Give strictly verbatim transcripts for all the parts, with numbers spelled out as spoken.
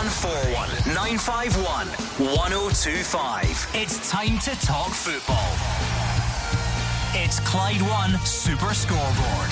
four one, nine five one, one oh two five. It's time to talk football. It's Clyde One Super Scoreboard.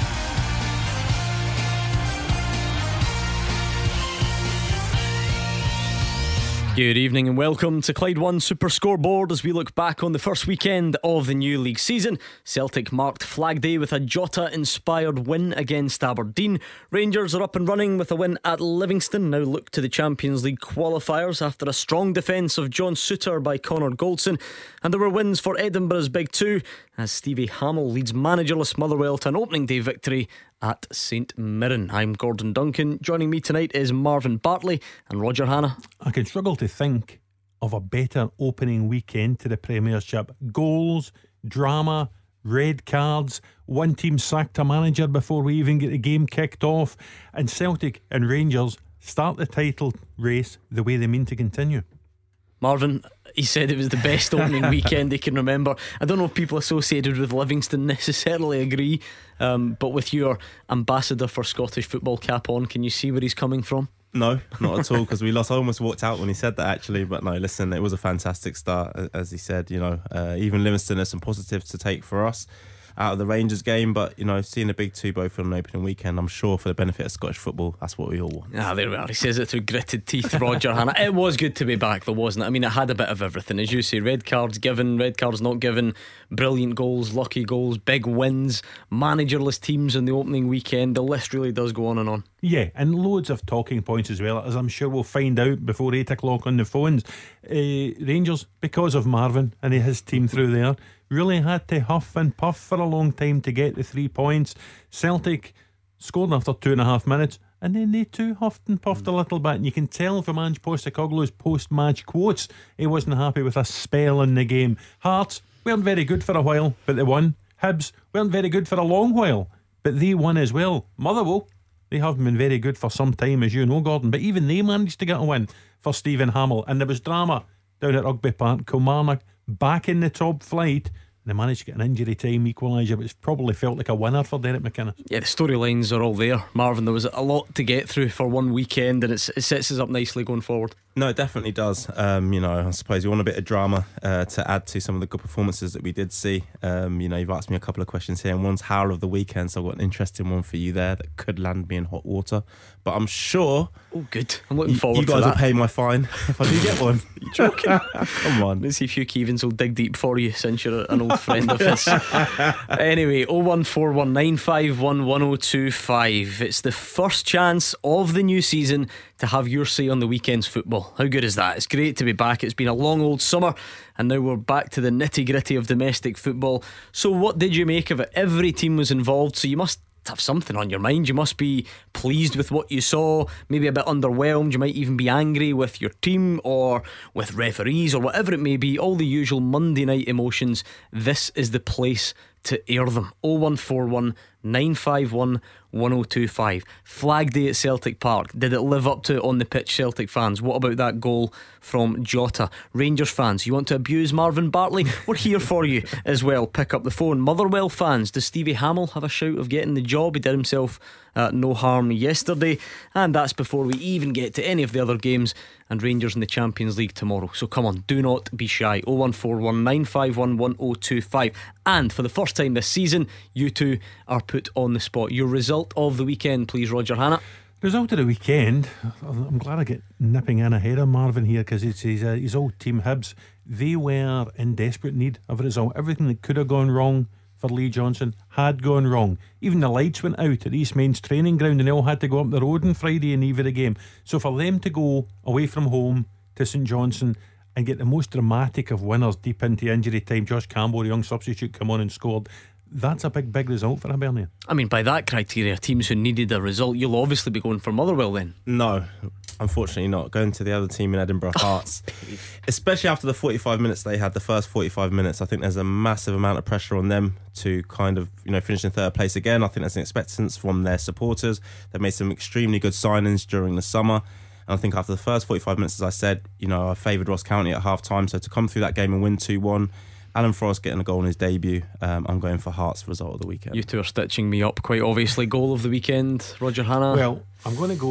Good evening and welcome to Clyde One Super Scoreboard as we look back on the first weekend of the new league season. Celtic marked Flag Day with a Jota-inspired win against Aberdeen. Rangers are up and running with a win at Livingston. Now look to the Champions League qualifiers after a strong defence of John Souttar by Connor Goldson. And there were wins for Edinburgh's Big Two as Stevie Hamill leads managerless Motherwell to an opening day victory at St Mirren. I'm Gordon Duncan. Joining me tonight is Marvin Bartley and Roger Hannah. I can struggle to think of a better opening weekend to the Premiership. Goals, drama, red cards, one team sacked a manager before we even get the game kicked off, and Celtic and Rangers start the title race the way they mean to continue. Marvin, he said it was the best opening weekend he can remember. I don't know if people associated with Livingston necessarily agree, um, but with your ambassador for Scottish football cap on, can you see where he's coming from? No, not at all, because we lost. I almost walked out when he said that, actually. But no, listen, it was a fantastic start, as he said. You know, uh, even Livingston has some positives to take for us out of the Rangers game, but you know, seeing the big two both on an opening weekend, I'm sure for the benefit of Scottish football, that's what we all want. Ah, there we are. He says it through gritted teeth, Roger Hannah. It was good to be back though, wasn't it? I mean, it had a bit of everything, as you say. Red cards given, red cards not given, brilliant goals, lucky goals, big wins, managerless teams in the opening weekend. The list really does go on and on. Yeah, and loads of talking points as well, as I'm sure we'll find out before eight o'clock on the phones. uh, Rangers, because of Marvin and his team through there, really had to huff and puff for a long time to get the three points. Celtic scored after two and a half minutes, and then they too huffed and puffed a little bit, and you can tell from Ange Postecoglou's post-match quotes he wasn't happy with a spell in the game. Hearts weren't very good for a while, but they won. Hibs weren't very good for a long while, but they won as well. Motherwell, they haven't been very good for some time, as you know, Gordon, but even they managed to get a win for Stephen Hamill. And there was drama down at Rugby Park. Kilmarnock back in the top flight, and they managed to get an injury time equaliser, which probably felt like a winner for Derek McInnes. Yeah, the storylines are all there, Marvin. There was a lot to get through for one weekend, and it's, it sets us up nicely going forward. No, it definitely does. Um, you know, I suppose you want a bit of drama uh, to add to some of the good performances that we did see. Um, you know, you've asked me a couple of questions here, and one's Howl of the Weekend, so I've got an interesting one for you there that could land me in hot water. But I'm sure. Oh, good. I'm looking y- forward you to guys that. will pay my fine if I do get one. You joking? Come on. Let's see if Hugh Keevins will dig deep for you since you're an old friend of his. Anyway, oh one four one nine five one one oh two five. It's the first chance of the new season to have your say on the weekend's football. How good is that? It's great to be back. It's been a long old summer, and now we're back to the nitty gritty of domestic football. So what did you make of it? Every team was involved, so you must have something on your mind. You must be pleased with what you saw, maybe a bit underwhelmed. You might even be angry with your team or with referees or whatever it may be. All the usual Monday night emotions. This is the place to air them. oh one four one nine five one one oh two five. Flag Day at Celtic Park. Did it live up to it on the pitch, Celtic fans? What about that goal from Jota? Rangers fans, you want to abuse Marvin Bartley? We're here for you as well. Pick up the phone. Motherwell fans, does Stevie Hamill have a shout of getting the job? He did himself uh, no harm yesterday. And that's before we even get to any of the other games and Rangers in the Champions League tomorrow. So come on, do not be shy. oh one four one nine five one one oh two five. And for the first time this season, you two are put on the spot. Your result of the weekend, please, Roger Hannah. Result of the weekend, I'm glad I get nipping in ahead of Marvin here, because it's his, uh, his old team Hibs. They were in desperate need of a result. Everything that could have gone wrong for Lee Johnson had gone wrong. Even the lights went out at East Main's training ground, and they all had to go up the road on Friday and eve of the game. So for them to go away from home to St Johnstone and get the most dramatic of winners deep into injury time, Josh Campbell, young substitute, come on and scored. That's a big, big result for Hibernian. I mean, by that criteria, teams who needed a result, you'll obviously be going for Motherwell then. No, unfortunately not. Going to the other team in Edinburgh, Hearts. Especially after the forty-five minutes they had, the first forty-five minutes, I think there's a massive amount of pressure on them to kind of, you know, finish in third place again. I think there's an expectance from their supporters. They've made some extremely good signings during the summer. And I think after the first forty-five minutes, as I said, you know, I favoured Ross County at half time. So to come through that game and win two one, Alan Frost getting a goal in his debut, um, I'm going for Hearts result of the weekend. You two are stitching me up quite obviously. Goal of the weekend, Roger Hannah? Well, I'm going to go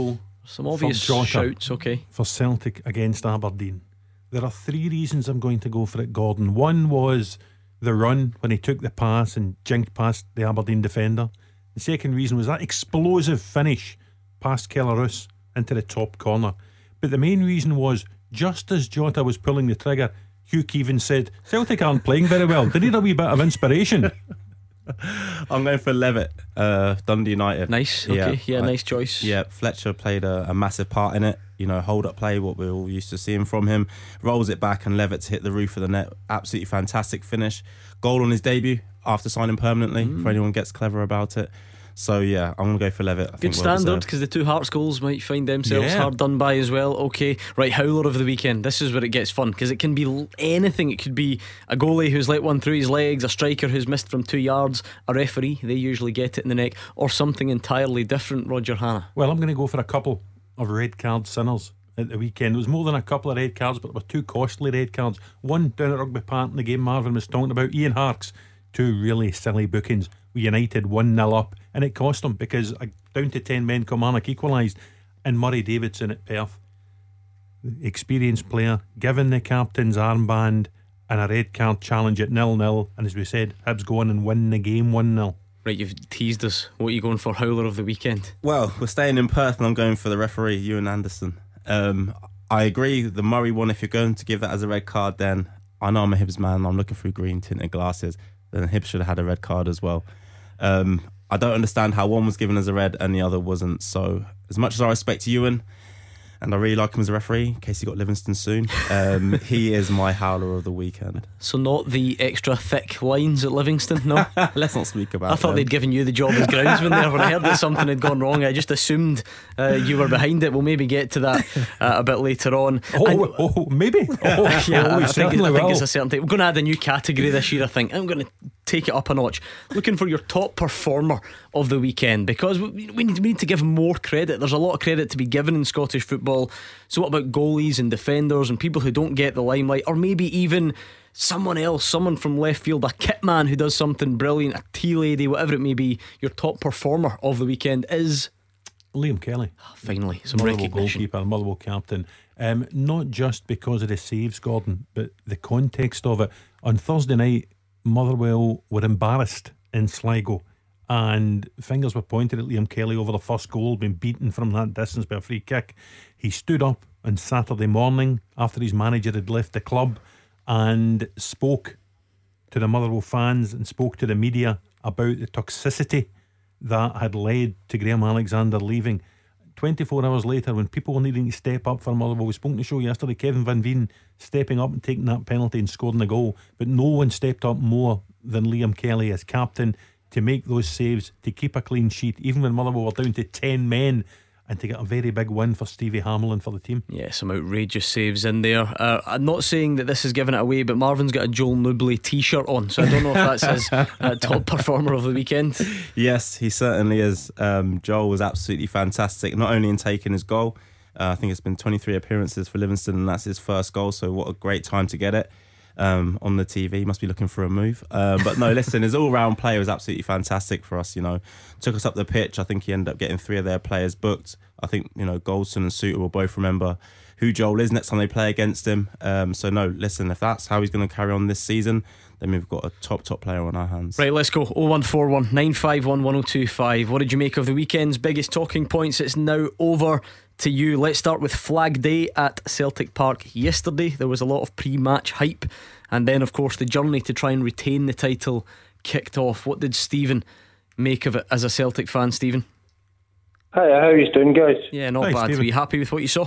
Some obvious Jota shouts, okay. for Celtic against Aberdeen. There are three reasons I'm going to go for it, Gordon. One was the run when he took the pass and jinked past the Aberdeen defender. The second reason was that explosive finish past Kellerus into the top corner. But the main reason was, just as Jota was pulling the trigger, Hugh Keevan said, Celtic aren't playing very well. They need a wee bit of inspiration. I'm going for Levitt, uh, Dundee United. Nice, okay, yeah, yeah, nice choice. Yeah, Fletcher played a, a massive part in it. You know, hold up play, what we're all used to seeing from him. Rolls it back and Levitt to hit the roof of the net. Absolutely fantastic finish. Goal on his debut after signing permanently, mm. for anyone gets clever about it. So yeah, I'm going to go for Levitt. I Good think standard, because the two Hearts goals might find themselves yeah. hard done by as well. Okay, right, howler of the weekend. This is where it gets fun, because it can be anything. It could be a goalie who's let one through his legs, a striker who's missed from two yards, a referee, they usually get it in the neck, or something entirely different. Roger Hannah. Well, I'm going to go for a couple of red card sinners at the weekend. It was more than a couple of red cards, but there were two costly red cards. One down at Rugby Park in the game Marvin was talking about, Ian Harkes. Two really silly bookings. United one nil up, and it cost them because a down to ten men Kilmarnock equalised, and Murray Davidson at Perth, experienced player, given the captain's armband and a red card challenge at nil nil, and as we said, Hibs go on and win the game one nil. Right, you've teased us. What are you going for, howler of the weekend? Well, we're staying in Perth and I'm going for the referee, Ewan Anderson. um, I agree, the Murray one, if you're going to give that as a red card, then I know I'm a Hibs man, I'm looking through green tinted glasses, then Hibs should have had a red card as well. Um, I don't understand how one was given as a red and the other wasn't. So as much as I respect Ewan, and I really like him as a referee, in case he got Livingston soon, um, he is my howler of the weekend. So not the extra thick lines at Livingston, no? Let's not speak about it. I thought them. they'd given you the job as groundsman there. When I heard that something had gone wrong, I just assumed uh, you were behind it. We'll maybe get to that uh, a bit later on. Oh, and, oh maybe. Oh, yeah, oh, I, we think, certainly I think will. it's a certain thing. We're going to add a new category this year, I think. I'm going to take it up a notch. Looking for your top performer of the weekend, because we, we, need, we need to give more credit. There's a lot of credit to be given in Scottish football. So what about goalies and defenders and people who don't get the limelight, or maybe even someone else, someone from left field, a kit man who does something brilliant, a tea lady, whatever it may be? Your top performer of the weekend is Liam Kelly. oh, finally some Motherwell recognition. goalkeeper, Motherwell captain. Um, not just because of the saves, Gordon, but the context of it. On Thursday night, Motherwell were embarrassed in Sligo, and fingers were pointed at Liam Kelly over the first goal, being beaten from that distance by a free kick. He stood up on Saturday morning after his manager had left the club and spoke to the Motherwell fans and spoke to the media about the toxicity that had led to Graham Alexander leaving. twenty-four hours later, when people were needing to step up for Motherwell, we spoke to the show yesterday, Kevin Van Veen stepping up and taking that penalty and scoring the goal, but no one stepped up more than Liam Kelly as captain to make those saves, to keep a clean sheet even when Motherwell were down to ten men, and to get a very big win for Stevie Hamlin for the team. Yeah, some outrageous saves in there. uh, I'm not saying that this is giving it away, but Marvin's got a Joel Nubley t-shirt on, so I don't know if that's his uh, top performer of the weekend. Yes, he certainly is. um, Joel was absolutely fantastic, not only in taking his goal, uh, I think it's been twenty-three appearances for Livingston and that's his first goal, so what a great time to get it. Um, on the T V, must be looking for a move. Um, but no, listen, his all-round play was absolutely fantastic for us. You know, took us up the pitch. I think he ended up getting three of their players booked. I think you know Goldson and Suter will both remember who Joel is next time they play against him. Um, so no, listen, if that's how he's going to carry on this season, then we've got a top top player on our hands. Right, let's go. oh one four one nine five one one oh two five. What did you make of the weekend's biggest talking points? It's now over to you. Let's start with Flag Day at Celtic Park yesterday. There was a lot of pre-match hype, and then of course the journey to try and retain the title kicked off. What did Stephen make of it as a Celtic fan, Stephen? Hi, how are you doing, guys? Yeah, not Hi, bad. Stephen. Were you happy with what you saw?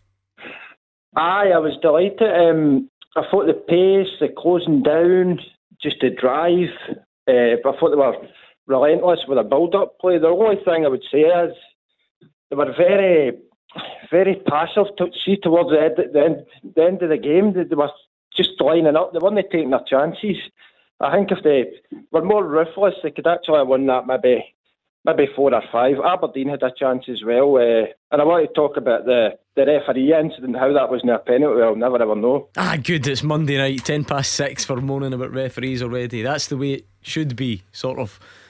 Aye, I was delighted. Um, I thought the pace, the closing down, just the drive, uh, I thought they were relentless with their build-up play. The only thing I would say is they were very, very passive to, see towards the end, the, end, the end of the game. They, they were just lining up. They weren't taking their chances. I think if they were more ruthless, they could actually have won that maybe maybe four or five. Aberdeen had a chance as well. Uh, and I want to talk about the, the referee incident, how that wasn't a penalty. I'll never ever know. Ah, good. It's Monday night, ten past six for moaning about referees already. That's the way it should be, sort of.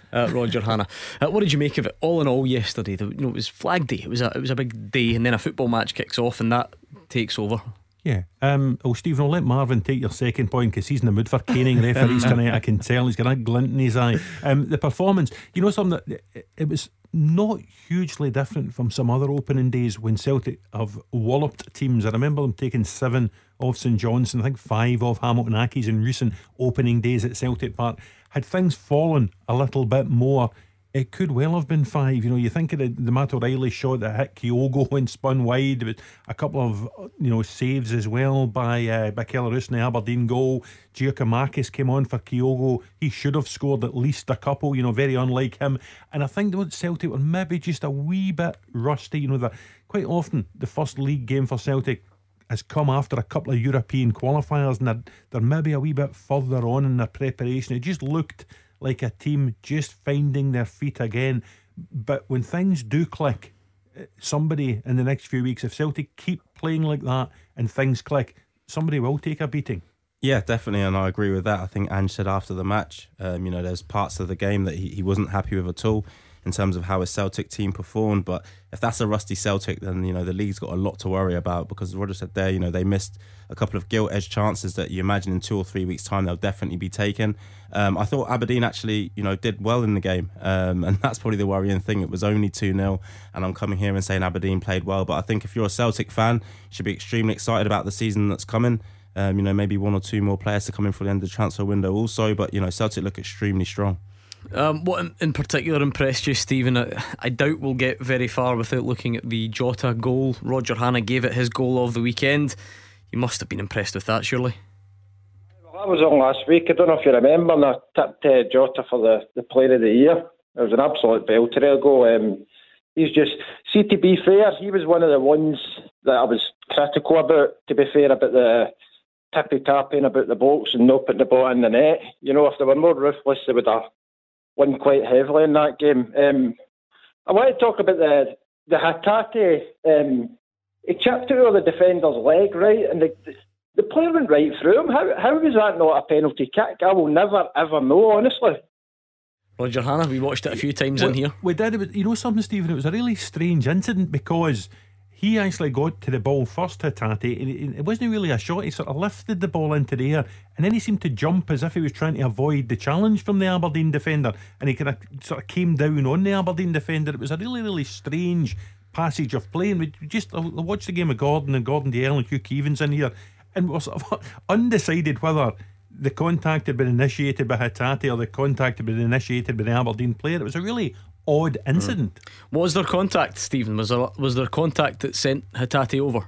uh, Roger Hannah. Uh, what did you make of it? All in all, yesterday, the, you know, it was Flag Day. It was a it was a big day, and then a football match kicks off, and that takes over. Yeah. Um, oh, Stephen, I'll let Marvin take your second point because he's in the mood for caning referees tonight. I can tell he's got a glint in his eye. Um, the performance, you know, something that it, it was not hugely different from some other opening days when Celtic have walloped teams. I remember them taking seven off St Johnstone, I think five off Hamilton Accies in recent opening days at Celtic Park. Had things fallen a little bit more, it could well have been five. You know, you think of the, the Matt O'Reilly shot that hit Kyogo and spun wide. There was a couple of, you know, saves as well by uh, by Keller-Roos in the Aberdeen goal. Giacomakis came on for Kyogo. He should have scored at least a couple, you know, very unlike him. And I think that Celtic were maybe just a wee bit rusty. You know, that quite often the first league game for Celtic has come after a couple of European qualifiers, and they're, they're maybe a wee bit further on in their preparation. It just looked like a team just finding their feet again. But when things do click, somebody in the next few weeks, if Celtic keep playing like that and things click, somebody will take a beating. Yeah, definitely, and I agree with that. I think Ange said after the match, um, you know, there's parts of the game that he, he wasn't happy with at all in terms of how his Celtic team performed. But if that's a rusty Celtic, then, you know, the league's got a lot to worry about, because as Roger said there, you know, they missed a couple of gilt-edged chances that you imagine in two or three weeks' time they'll definitely be taken. Um, I thought Aberdeen actually, you know, did well in the game, um, and that's probably the worrying thing. It was only two nil, and I'm coming here and saying Aberdeen played well, but I think if you're a Celtic fan, you should be extremely excited about the season that's coming. Um, you know, maybe one or two more players to come in for the end of the transfer window also, but, you know, Celtic look extremely strong. Um, what in, in particular impressed you, Stephen? I, I doubt we'll get very far without looking at the Jota goal. Roger Hannah gave it his goal of the weekend. You must have been impressed with that, surely. Well, that was on last week. I don't know if you remember, and I tipped uh, Jota for the, the player of the year. It was an absolute belter goal. Um, he's just, see, to be fair, he was one of the ones that I was critical about, to be fair, about the tippy-tapping about the box and not putting the ball in the net. You know, if they were more ruthless, they would have won quite heavily in that game. Um, I want to talk about the the Hatate. Um, he chipped out of the defender's leg, right, and the the player went right through him. How how was that not a penalty kick? I will never ever know, honestly. Roger Hannah, we watched it a few times we, in here. We did. But you know something, Stephen? It was a really strange incident because he actually got to the ball first, Hatate, and it wasn't really a shot. He sort of lifted the ball into the air, and then he seemed to jump as if he was trying to avoid the challenge from the Aberdeen defender, and he kind of sort of came down on the Aberdeen defender. It was a really, really strange passage of play. And we just I watched the game of Gordon and Gordon Dalziel and Hugh Keevins in here, and we were sort of undecided whether the contact had been initiated by Hatate or the contact had been initiated by the Aberdeen player. It was a really odd incident. Mm. Was there contact, Stephen? Was there was there contact that sent Hatate over?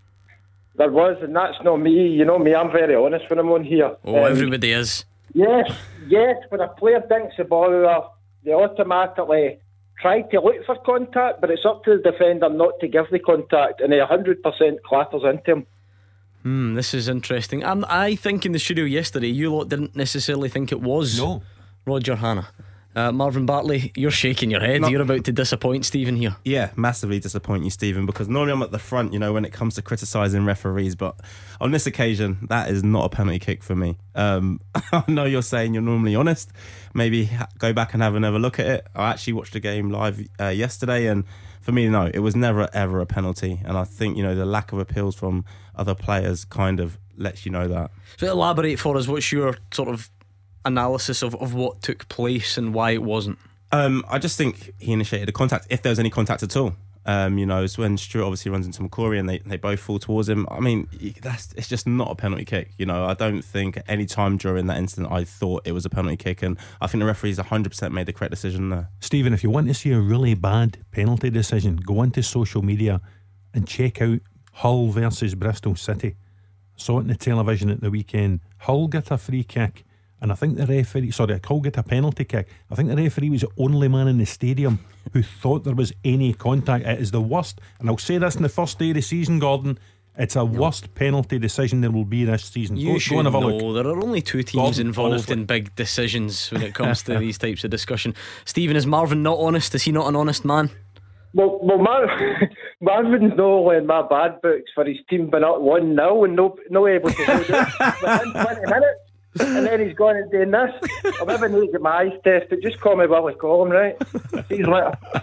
There was, and that's not me. You know me, I'm very honest when I'm on here. Oh, um, everybody is. Yes, yes. When a player dinks the ball over, they automatically try to look for contact, but it's up to the defender not to give the contact, and he one hundred percent clatters into him. Hmm, this is interesting. Um, I think in the studio yesterday, you lot didn't necessarily think it was no. Roger Hannah. Uh, Marvin Bartley, you're shaking your head. Not, you're about to disappoint Stephen here. Yeah, massively disappoint you, Stephen, because normally I'm at the front, you know, when it comes to criticising referees, but on this occasion, that is not a penalty kick for me. Um, I know you're saying you're normally honest. Maybe ha- go back and have another look at it. I actually watched the game live uh, yesterday, and for me, no, it was never ever a penalty. And I think, you know, the lack of appeals from other players kind of lets you know that. So elaborate for us, what's your sort of analysis of, of what took place and why it wasn't? Um, I just think he initiated a contact, if there was any contact at all. Um, you know, it's when Stuart obviously runs into McCrory and they, they both fall towards him. I mean, that's it's just not a penalty kick. You know, I don't think at any time during that incident I thought it was a penalty kick, and I think the referees one hundred percent made the correct decision there. Stephen, if you want to see a really bad penalty decision, go onto social media and check out Hull versus Bristol City. I saw it on the television at the weekend. Hull got a free kick, and I think the referee, sorry, Hull got a penalty kick. I think the referee was the only man in the stadium who thought there was any contact. It is the worst, and I'll say this in the first day of the season, Gordon, it's a no. worst penalty decision there will be this season. You go, should go and have a know look. There are only two teams Gordon, involved honestly. in big decisions when it comes to these types of discussion. Stephen, is Marvin not honest? Is he not an honest man? Well, well Mar- Marvin's no in my bad books for his team being up one nil and no, no able to hold it within twenty minutes. And then he's going and doing this. I'll never need to get my eyes tested. Just call me Willie Collum, right? See you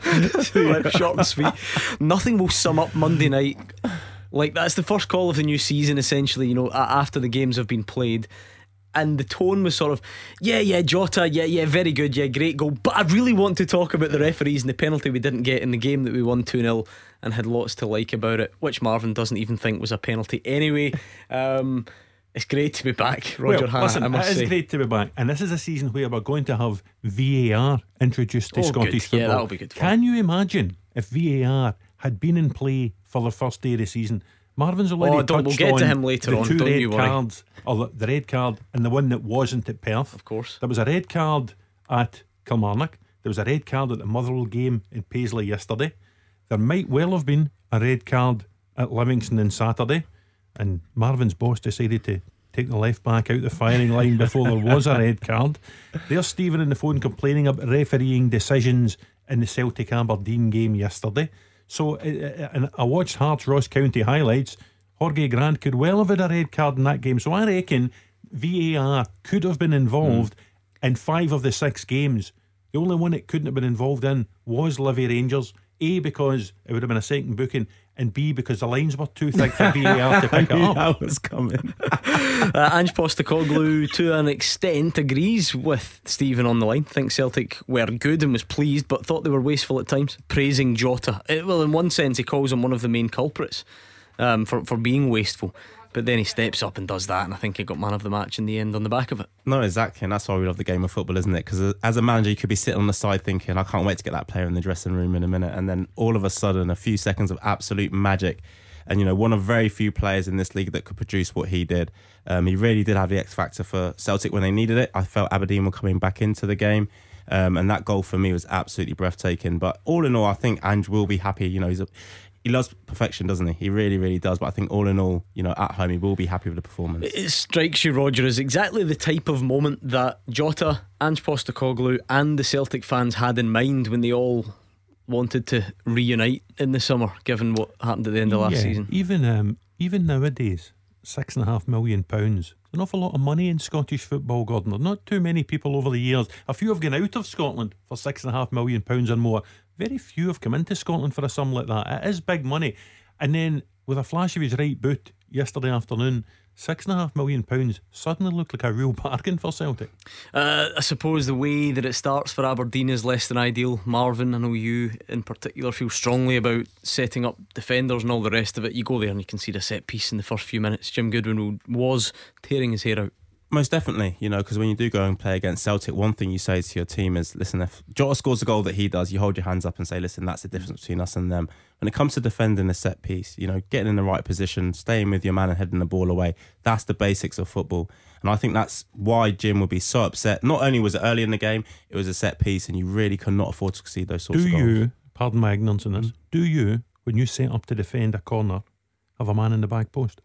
later. Short and sweet. Nothing will sum up Monday night. Like, that's the first call of the new season, essentially, you know, after the games have been played. And the tone was sort of, yeah, yeah, Jota, yeah, yeah, very good, yeah, great goal. But I really want to talk about the referees and the penalty we didn't get in the game that we won two nil and had lots to like about it, which Marvin doesn't even think was a penalty anyway. Um, it's great to be back, Roger well, Hannah, listen, I must it is say. great to be back. And this is a season where we're going to have V A R introduced to Oh, Scottish good. football. Yeah, that'll be good fun. Can you imagine if V A R had been in play for the first day of the season? Marvin's already Oh, don't- touched we'll get on to him later the on, two don't red you worry. cards, or the, the red card and the one that wasn't at Perth. Of course. There was a red card at Kilmarnock. There was a red card at the Motherwell game in Paisley yesterday. There might well have been a red card at Livingston on Saturday, and Marvin's boss decided to take the left back out the firing line before there was a red card. There's Stephen on the phone complaining about refereeing decisions in the Celtic Aberdeen game yesterday. So, uh, and I watched Hearts Ross County highlights. Jorge Grant could well have had a red card in that game. So I reckon V A R could have been involved mm. in five of the six games. The only one it couldn't have been involved in was Livy Rangers. A, because it would have been a second booking, and B, because the lines were too thick for V A R to pick it up. I was coming. uh, Ange Postecoglou, to an extent, agrees with Stephen on the line. Thinks Celtic were good and was pleased, but thought they were wasteful at times, praising Jota. It, well, in one sense, he calls him one of the main culprits um, for, for being wasteful. But then he steps up and does that, and I think he got man of the match in the end on the back of it. No, exactly, and that's why we love the game of football, isn't it? Because as a manager, you could be sitting on the side thinking, I can't wait to get that player in the dressing room in a minute, and then all of a sudden, a few seconds of absolute magic. And you know, one of very few players in this league that could produce what he did. Um, he really did have the X factor for Celtic when they needed it. I felt Aberdeen were coming back into the game, um, and that goal for me was absolutely breathtaking. But all in all, I think Ange will be happy. You know, he's a He loves perfection, doesn't he? He really, really does. But I think all in all, you know, at home, he will be happy with the performance. It strikes you, Roger, as exactly the type of moment that Jota, Ange Postecoglou and the Celtic fans had in mind when they all wanted to reunite in the summer, given what happened at the end of last yeah, season. Even um, even nowadays, six and a half million pounds. An awful lot of money in Scottish football, Gordon. There are not too many people over the years. A few have gone out of Scotland for six and a half million pounds or more. Very few have come into Scotland for a sum like that. It is big money. And then, with a flash of his right boot yesterday afternoon, six and a half million pounds suddenly looked like a real bargain for Celtic. Uh, I suppose the way that it starts for Aberdeen is less than ideal. Marvin, I know you in particular feel strongly about setting up defenders and all the rest of it. You go there and you can see the set piece in the first few minutes. Jim Goodwin was tearing his hair out. Most definitely, you know, because when you do go and play against Celtic, one thing you say to your team is, listen, if Jota scores a goal that he does, you hold your hands up and say, listen, that's the difference between us and them. When it comes to defending a set piece, you know, getting in the right position, staying with your man and heading the ball away, that's the basics of football. And I think that's why Jim would be so upset. Not only was it early in the game, it was a set piece, and you really could not afford to concede those sorts do of goals. Do you, pardon my ignorance on this, mm. do you, when you set up to defend a corner, have a man in the back post?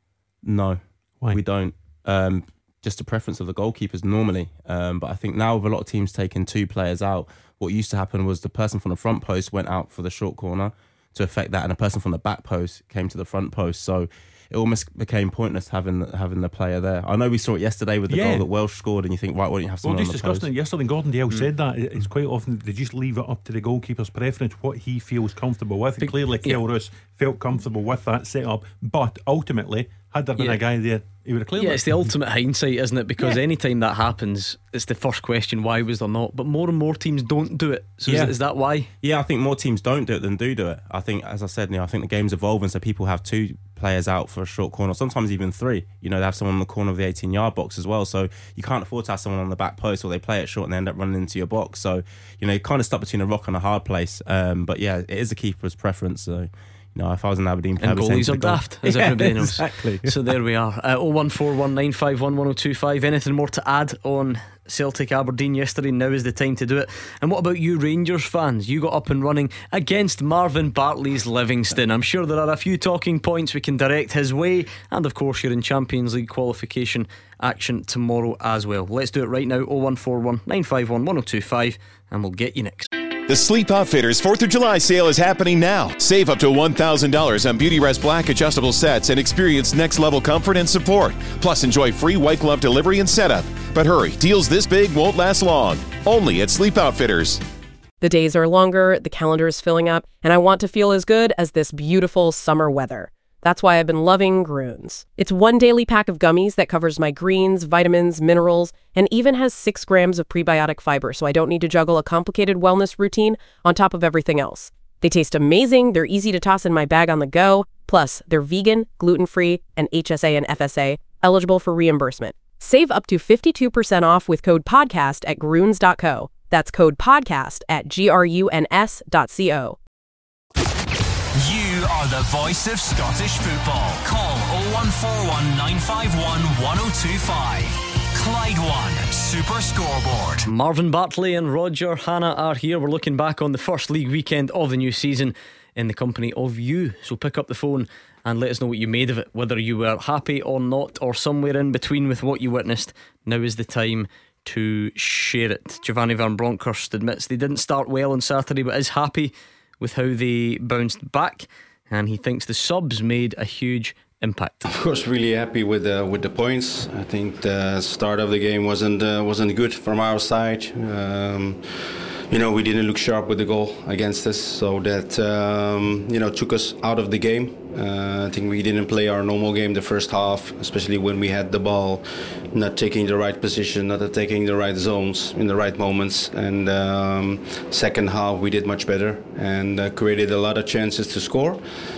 No. Why? We don't. Um, just a preference of the goalkeepers normally. Um, but I think now with a lot of teams taking two players out, what used to happen was the person from the front post went out for the short corner to affect that, and a person from the back post came to the front post. So it almost became pointless having having the player there. I know we saw it yesterday with the yeah. goal that Welsh scored, and you think, right, why don't you have someone well, on just the post? discussing it yesterday, Gordon Dale mm. said that it's mm. quite often they just leave it up to the goalkeeper's preference, what he feels comfortable with. And clearly yeah. Kel Roos felt comfortable with that setup, but ultimately, had there been yeah. a guy there, he would have cleared yeah, it. it's the ultimate hindsight, isn't it? Because yeah. anytime that happens, it's the first question, why was there not? But more and more teams don't do it. So yeah. is, is that why? Yeah, I think more teams don't do it than do do it. I think, as I said, you know, I think the game's evolving, so people have two players out for a short corner, sometimes even three. You know, they have someone on the corner of the eighteen yard box as well, so you can't afford to have someone on the back post, or they play it short and they end up running into your box. So, you know, you're kind of stuck between a rock and a hard place. Um, but yeah, it is a keeper's preference. So, you know, if I was an Aberdeen player, and goalies are daft, as yeah, everybody knows. Exactly. So there we are. uh, oh one four one nine five one one oh two five. Anything more to add on Celtic Aberdeen yesterday? Now is the time to do it. And what about you Rangers fans? You got up and running against Marvin Bartley's Livingston. I'm sure there are a few talking points we can direct his way, and of course you're in Champions League qualification action tomorrow as well. Let's do it right now. oh one four one nine five one one oh two five, and we'll get you next. The Sleep Outfitters fourth of July sale is happening now. Save up to one thousand dollars on Beautyrest Black adjustable sets and experience next-level comfort and support. Plus, enjoy free white glove delivery and setup. But hurry, deals this big won't last long. Only at Sleep Outfitters. The days are longer, the calendar is filling up, and I want to feel as good as this beautiful summer weather. That's why I've been loving Groons. It's one daily pack of gummies that covers my greens, vitamins, minerals, and even has six grams of prebiotic fiber, so I don't need to juggle a complicated wellness routine on top of everything else. They taste amazing, they're easy to toss in my bag on the go, plus they're vegan, gluten-free, and H S A and F S A, eligible for reimbursement. Save up to fifty-two percent off with code PODCAST at gruns dot co. That's code PODCAST at G R U N S dot C O. You are the voice of Scottish football. Call oh one four one, nine five one, one oh two five. Clyde One Super Scoreboard. Marvin Bartley and Roger Hannah are here. We're looking back on the first league weekend of the new season in the company of you. So pick up the phone and let us know what you made of it, whether you were happy or not, or somewhere in between with what you witnessed. Now is the time to share it. Giovanni Van Bronckhorst admits they didn't start well on Saturday, but is happy with how they bounced back, and he thinks the subs made a huge impact. Of course, really happy with the with the points. I think the start of the game wasn't uh, wasn't good from our side. Um, you know, we didn't look sharp with the goal against us, so that um, you know took us out of the game. Uh, I think we didn't play our normal game the first half, especially when we had the ball, not taking the right position, not taking the right zones in the right moments. And um, second half we did much better and uh, created a lot of chances to score.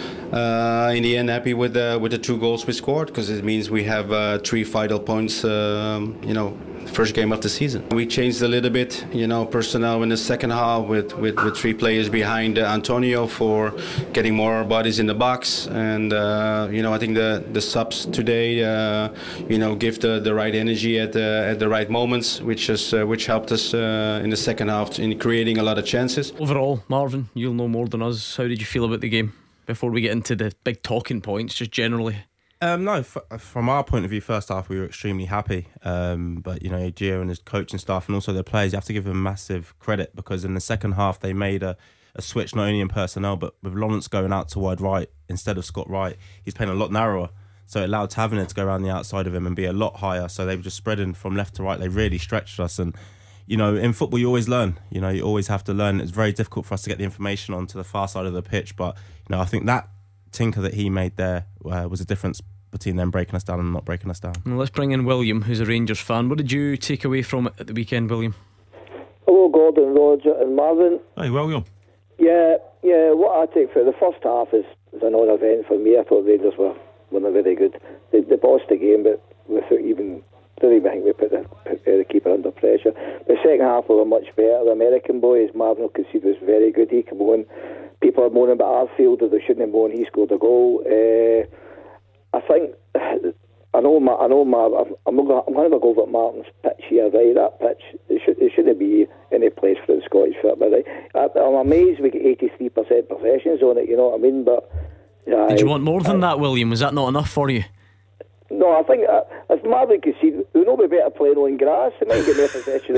Uh, in the end, happy with the with the two goals we scored, because it means we have uh, three vital points. Um, you know, first game of the season. We changed a little bit, you know, personnel in the second half with with, with three players behind uh, Antonio for getting more bodies in the box, and uh, you know, I think the the subs today, uh, you know, give the, the right energy at the at the right moments, which is uh, which helped us uh, in the second half in creating a lot of chances. Overall, Marvin, you'll know more than us. How did you feel about the game? Before we get into the big talking points, just generally. Um, no, f- from our point of view, first half we were extremely happy. Um, but you know, Gio and his coaching staff and also their players, you have to give them massive credit, because in the second half they made a, a switch not only in personnel, but with Lawrence going out to wide right instead of Scott Wright, he's playing a lot narrower. So it allowed Tavernier to go around the outside of him and be a lot higher. So they were just spreading from left to right. They really stretched us. And you know, in football you always learn. You know, you always have to learn. It's very difficult for us to get the information onto the far side of the pitch, but you know, I think that tinker that he made there uh, was a difference between them breaking us down and not breaking us down. Well, let's bring in William, who's a Rangers fan. What did you take away from it at the weekend, William? Hello, Gordon, Roger and Marvin. Hi, William. Yeah, yeah, what I take for the first half is, is a non-event for me. I thought Rangers were, were not very good. They, they bossed the game, but without even, didn't even think we put the, put the keeper under pressure. The second half we were much better. The American boy, as Marvin could see, was very good. He came on. People are moaning about Arfield, that they shouldn't have moaned. He scored a goal. Uh, I think I know. Ma, I know. Ma, I'm not. Gonna, I'm going to go over Martin's pitch here. Right, that pitch. It should. It shouldn't be any place for the Scottish football. Right? I, I'm amazed we get eighty-three percent possessions on it. You know what I mean? But uh, did you want more than I, that, William? Was that not enough for you? No, I think uh, as Marvin could see, we know we better playing on grass. They might get more possession of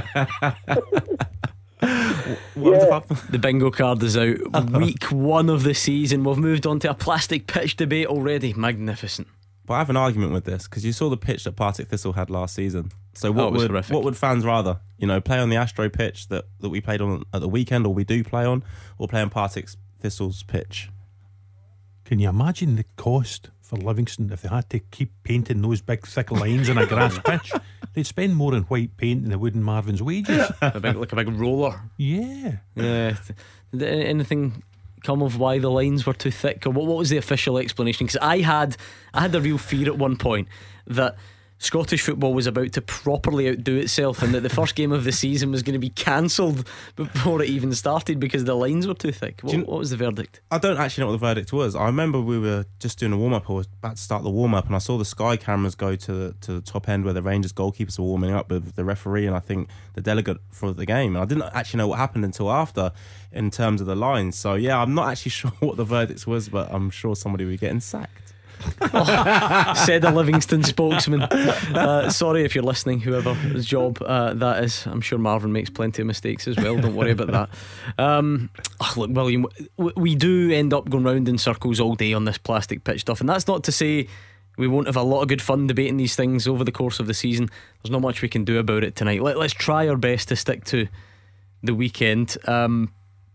the ball. Yeah. The bingo card is out. Week one of the season. We've moved on to a plastic pitch debate already. Magnificent. But I have an argument with this, because you saw the pitch that Partick Thistle had last season. So what oh, would horrific. what would fans rather? You know, play on the Astro pitch that, that we played on at the weekend, or we do play on, or play on Partick Thistle's pitch? Can you imagine the cost for Livingston if they had to keep painting those big thick lines in a grass pitch? They'd spend more in white paint than they would in Marvin's wages. a big, like a big roller. Yeah. Yeah. Did anything come of why the lines were too thick, or what, what was the official explanation? Because I had I had a real fear at one point that Scottish football was about to properly outdo itself, and that the first game of the season was going to be cancelled before it even started because the lines were too thick. What, you know, what was the verdict? I don't actually know what the verdict was. I remember we were just doing a warm-up, or was about to start the warm-up, and I saw the Sky cameras go to the, to the top end where the Rangers goalkeepers were warming up with the referee and I think the delegate for the game, and I didn't actually know what happened until after in terms of the lines. So yeah, I'm not actually sure what the verdict was, but I'm sure somebody would be getting sacked. Oh, said a Livingston spokesman. Uh, sorry if you're listening, whoever's job uh, that is. I'm sure Marvin makes plenty of mistakes as well. Don't worry about that. Um, oh, look, William, we, we do end up going round in circles all day on this plastic pitch stuff, and that's not to say we won't have a lot of good fun debating these things over the course of the season. There's not much we can do about it tonight. Let, let's try our best to stick to the weekend. Um,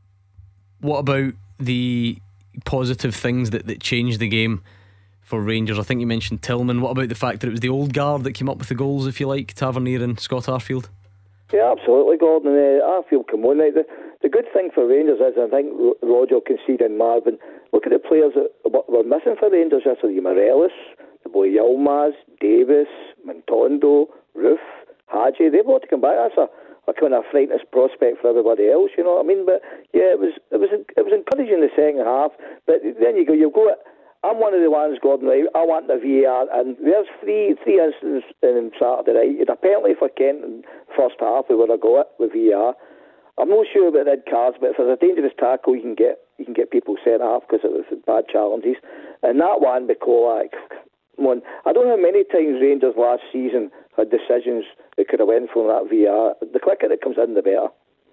what about the positive things that, that changed the game for Rangers? I think you mentioned Tillman. What about the fact that it was the old guard that came up with the goals, if you like, Tavernier and Scott Arfield? Yeah, absolutely, Gordon. Uh, Arfield, come on. Like, the, the good thing for Rangers is, I think Roger conceded Marvin. Look at the players that were missing for Rangers yesterday. Morelos, the boy Yilmaz, Davis, Montondo, Roof, Hadji. They've got to come back. That's a a kind of frightening prospect for everybody else, you know what I mean? But yeah, it was it was it was encouraging in the second half. But then you go, you go. I'm one of the ones, Gordon. Right? I want the V A R, and there's three three incidents in Saturday night. You had a penalty for Kent in the first half. We would have got it with V A R. I'm not sure about red cards, but if there's a dangerous tackle, you can get you can get people sent off because it was bad challenges. And that one, Mikolak, one. I don't know how many times Rangers last season had decisions that could have went from that V A R. The quicker it comes in, the better.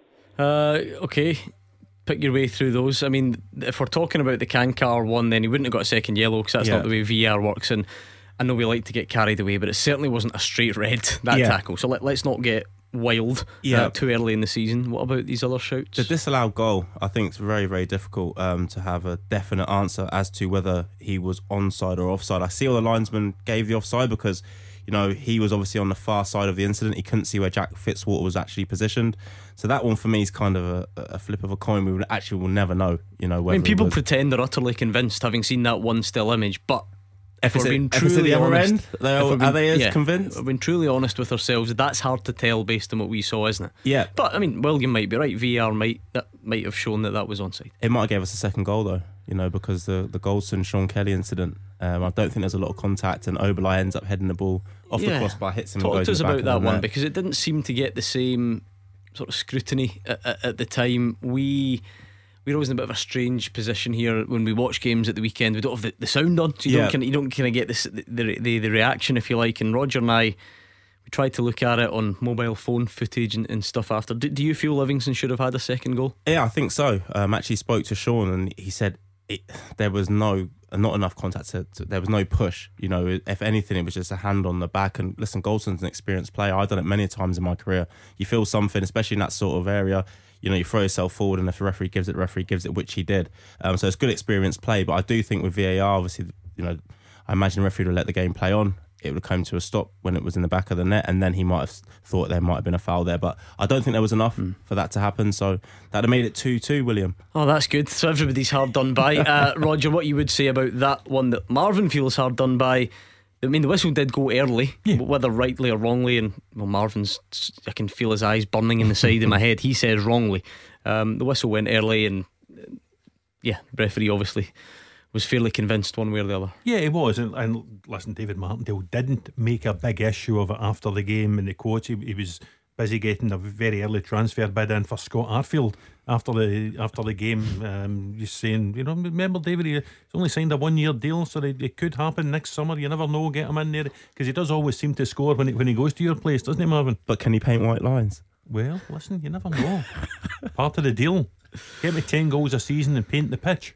Uh, okay, pick your way through those. I mean, if we're talking about the Kankar one, then he wouldn't have got a second yellow because that's yeah. not the way V A R works. And I know we like to get carried away, but it certainly wasn't a straight red, that yeah. tackle. So let, let's not get wild yeah. uh, too early in the season. What about these other shouts? The disallowed goal, I think it's very, very difficult um, to have a definite answer as to whether he was onside or offside. I see all the linesmen gave the offside because, you know, he was obviously on the far side of the incident. He couldn't see where Jack Fitzwater was actually positioned. So that one for me is kind of a, a flip of a coin. We would actually will never know, you know. Whether I mean, people pretend they're utterly convinced having seen that one still image, but if, if we're being truly the other honest, end, they are, being, are they as yeah, convinced? We've been truly honest with ourselves. That's hard to tell based on what we saw, isn't it? Yeah. But I mean, William might be right. V A R might that might have shown that that was onside. It might have gave us a second goal though, you know, because the the Goldson Sean Kelly incident. Um, I don't think there's a lot of contact, and Oberlai ends up heading the ball off yeah. the crossbar, hits him. Talk and goes to us about that one net. because it didn't seem to get the same sort of scrutiny at, at, at the time. We. We're always in a bit of a strange position here when we watch games at the weekend. We don't have the, the sound on, so you yeah. don't kind of, you don't kind of get this the, the the reaction, if you like. And Roger and I, we tried to look at it on mobile phone footage and, and stuff after. Do, do you feel Livingston should have had a second goal? Yeah, I think so. Um, actually spoke to Sean and he said it, there was no not enough contact. To, to, there was no push. You know, if anything, it was just a hand on the back. And listen, Goldson's an experienced player. I've done it many times in my career. You feel something, especially in that sort of area. You know, you throw yourself forward, and if the referee gives it, the referee gives it, which he did. Um, so it's good experience play. But I do think with V A R, obviously, you know, I imagine the referee would let the game play on. It would have come to a stop when it was in the back of the net, and then he might have thought there might have been a foul there. But I don't think there was enough mm. for that to happen. So that have made it two two, William. Oh, that's good. So everybody's hard done by. uh, Roger, what you would say about that one that Marvin feels hard done by? I mean, the whistle did go early, yeah. whether rightly or wrongly. And well, Marvin's, I can feel his eyes burning in the side of my head. He says wrongly. Um, the whistle went early, and uh, yeah, the referee obviously was fairly convinced one way or the other. Yeah, he was. And, and listen, David Martindale didn't make a big issue of it after the game in the coach. He, he was busy getting a very early transfer bid in for Scott Arfield after the after the game. Um, he's saying, you know, remember David, he's only signed a one year deal, so it, it could happen next summer. You never know. Get him in there because he does always seem to score when he, when he goes to your place, doesn't he, Marvin? But can he paint white lines? Well, listen, you never know. Part of the deal. Get me ten goals a season and paint the pitch.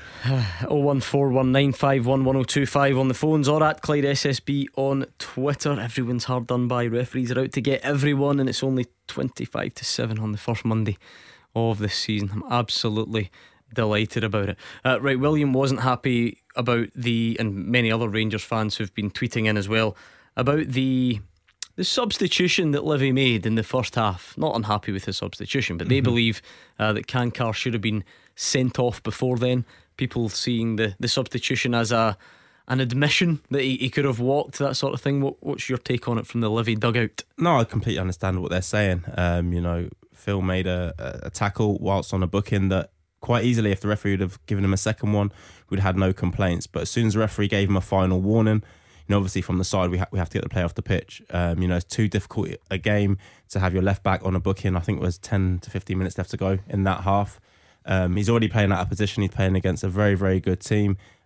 oh one four one nine five one one oh two five on the phones, or at Clyde S S B on Twitter. Everyone's hard done by. Referees are out to get everyone, and it's only twenty-five to seven on the first Monday of this season. I'm absolutely delighted about it. uh, Right, William wasn't happy about the, and many other Rangers fans who've been tweeting in as well, about the the substitution that Livy made in the first half. Not unhappy with the substitution, but mm-hmm. they believe uh, that Kankar should have been sent off before then. People seeing the, the substitution as a an admission that he, he could have walked, that sort of thing. What, what's your take on it from the Livy dugout? No, I completely understand what they're saying. Um, you know, Phil made a, a tackle whilst on a booking that quite easily, if the referee would have given him a second one, we'd have had no complaints. But as soon as the referee gave him a final warning, you know, obviously from the side we, ha- we have to get the player off the pitch. Um, you know, it's too difficult a game to have your left back on a booking. I think it was ten to fifteen minutes left to go in that half. Um, he's already playing out of position. He's playing against a very, very good team.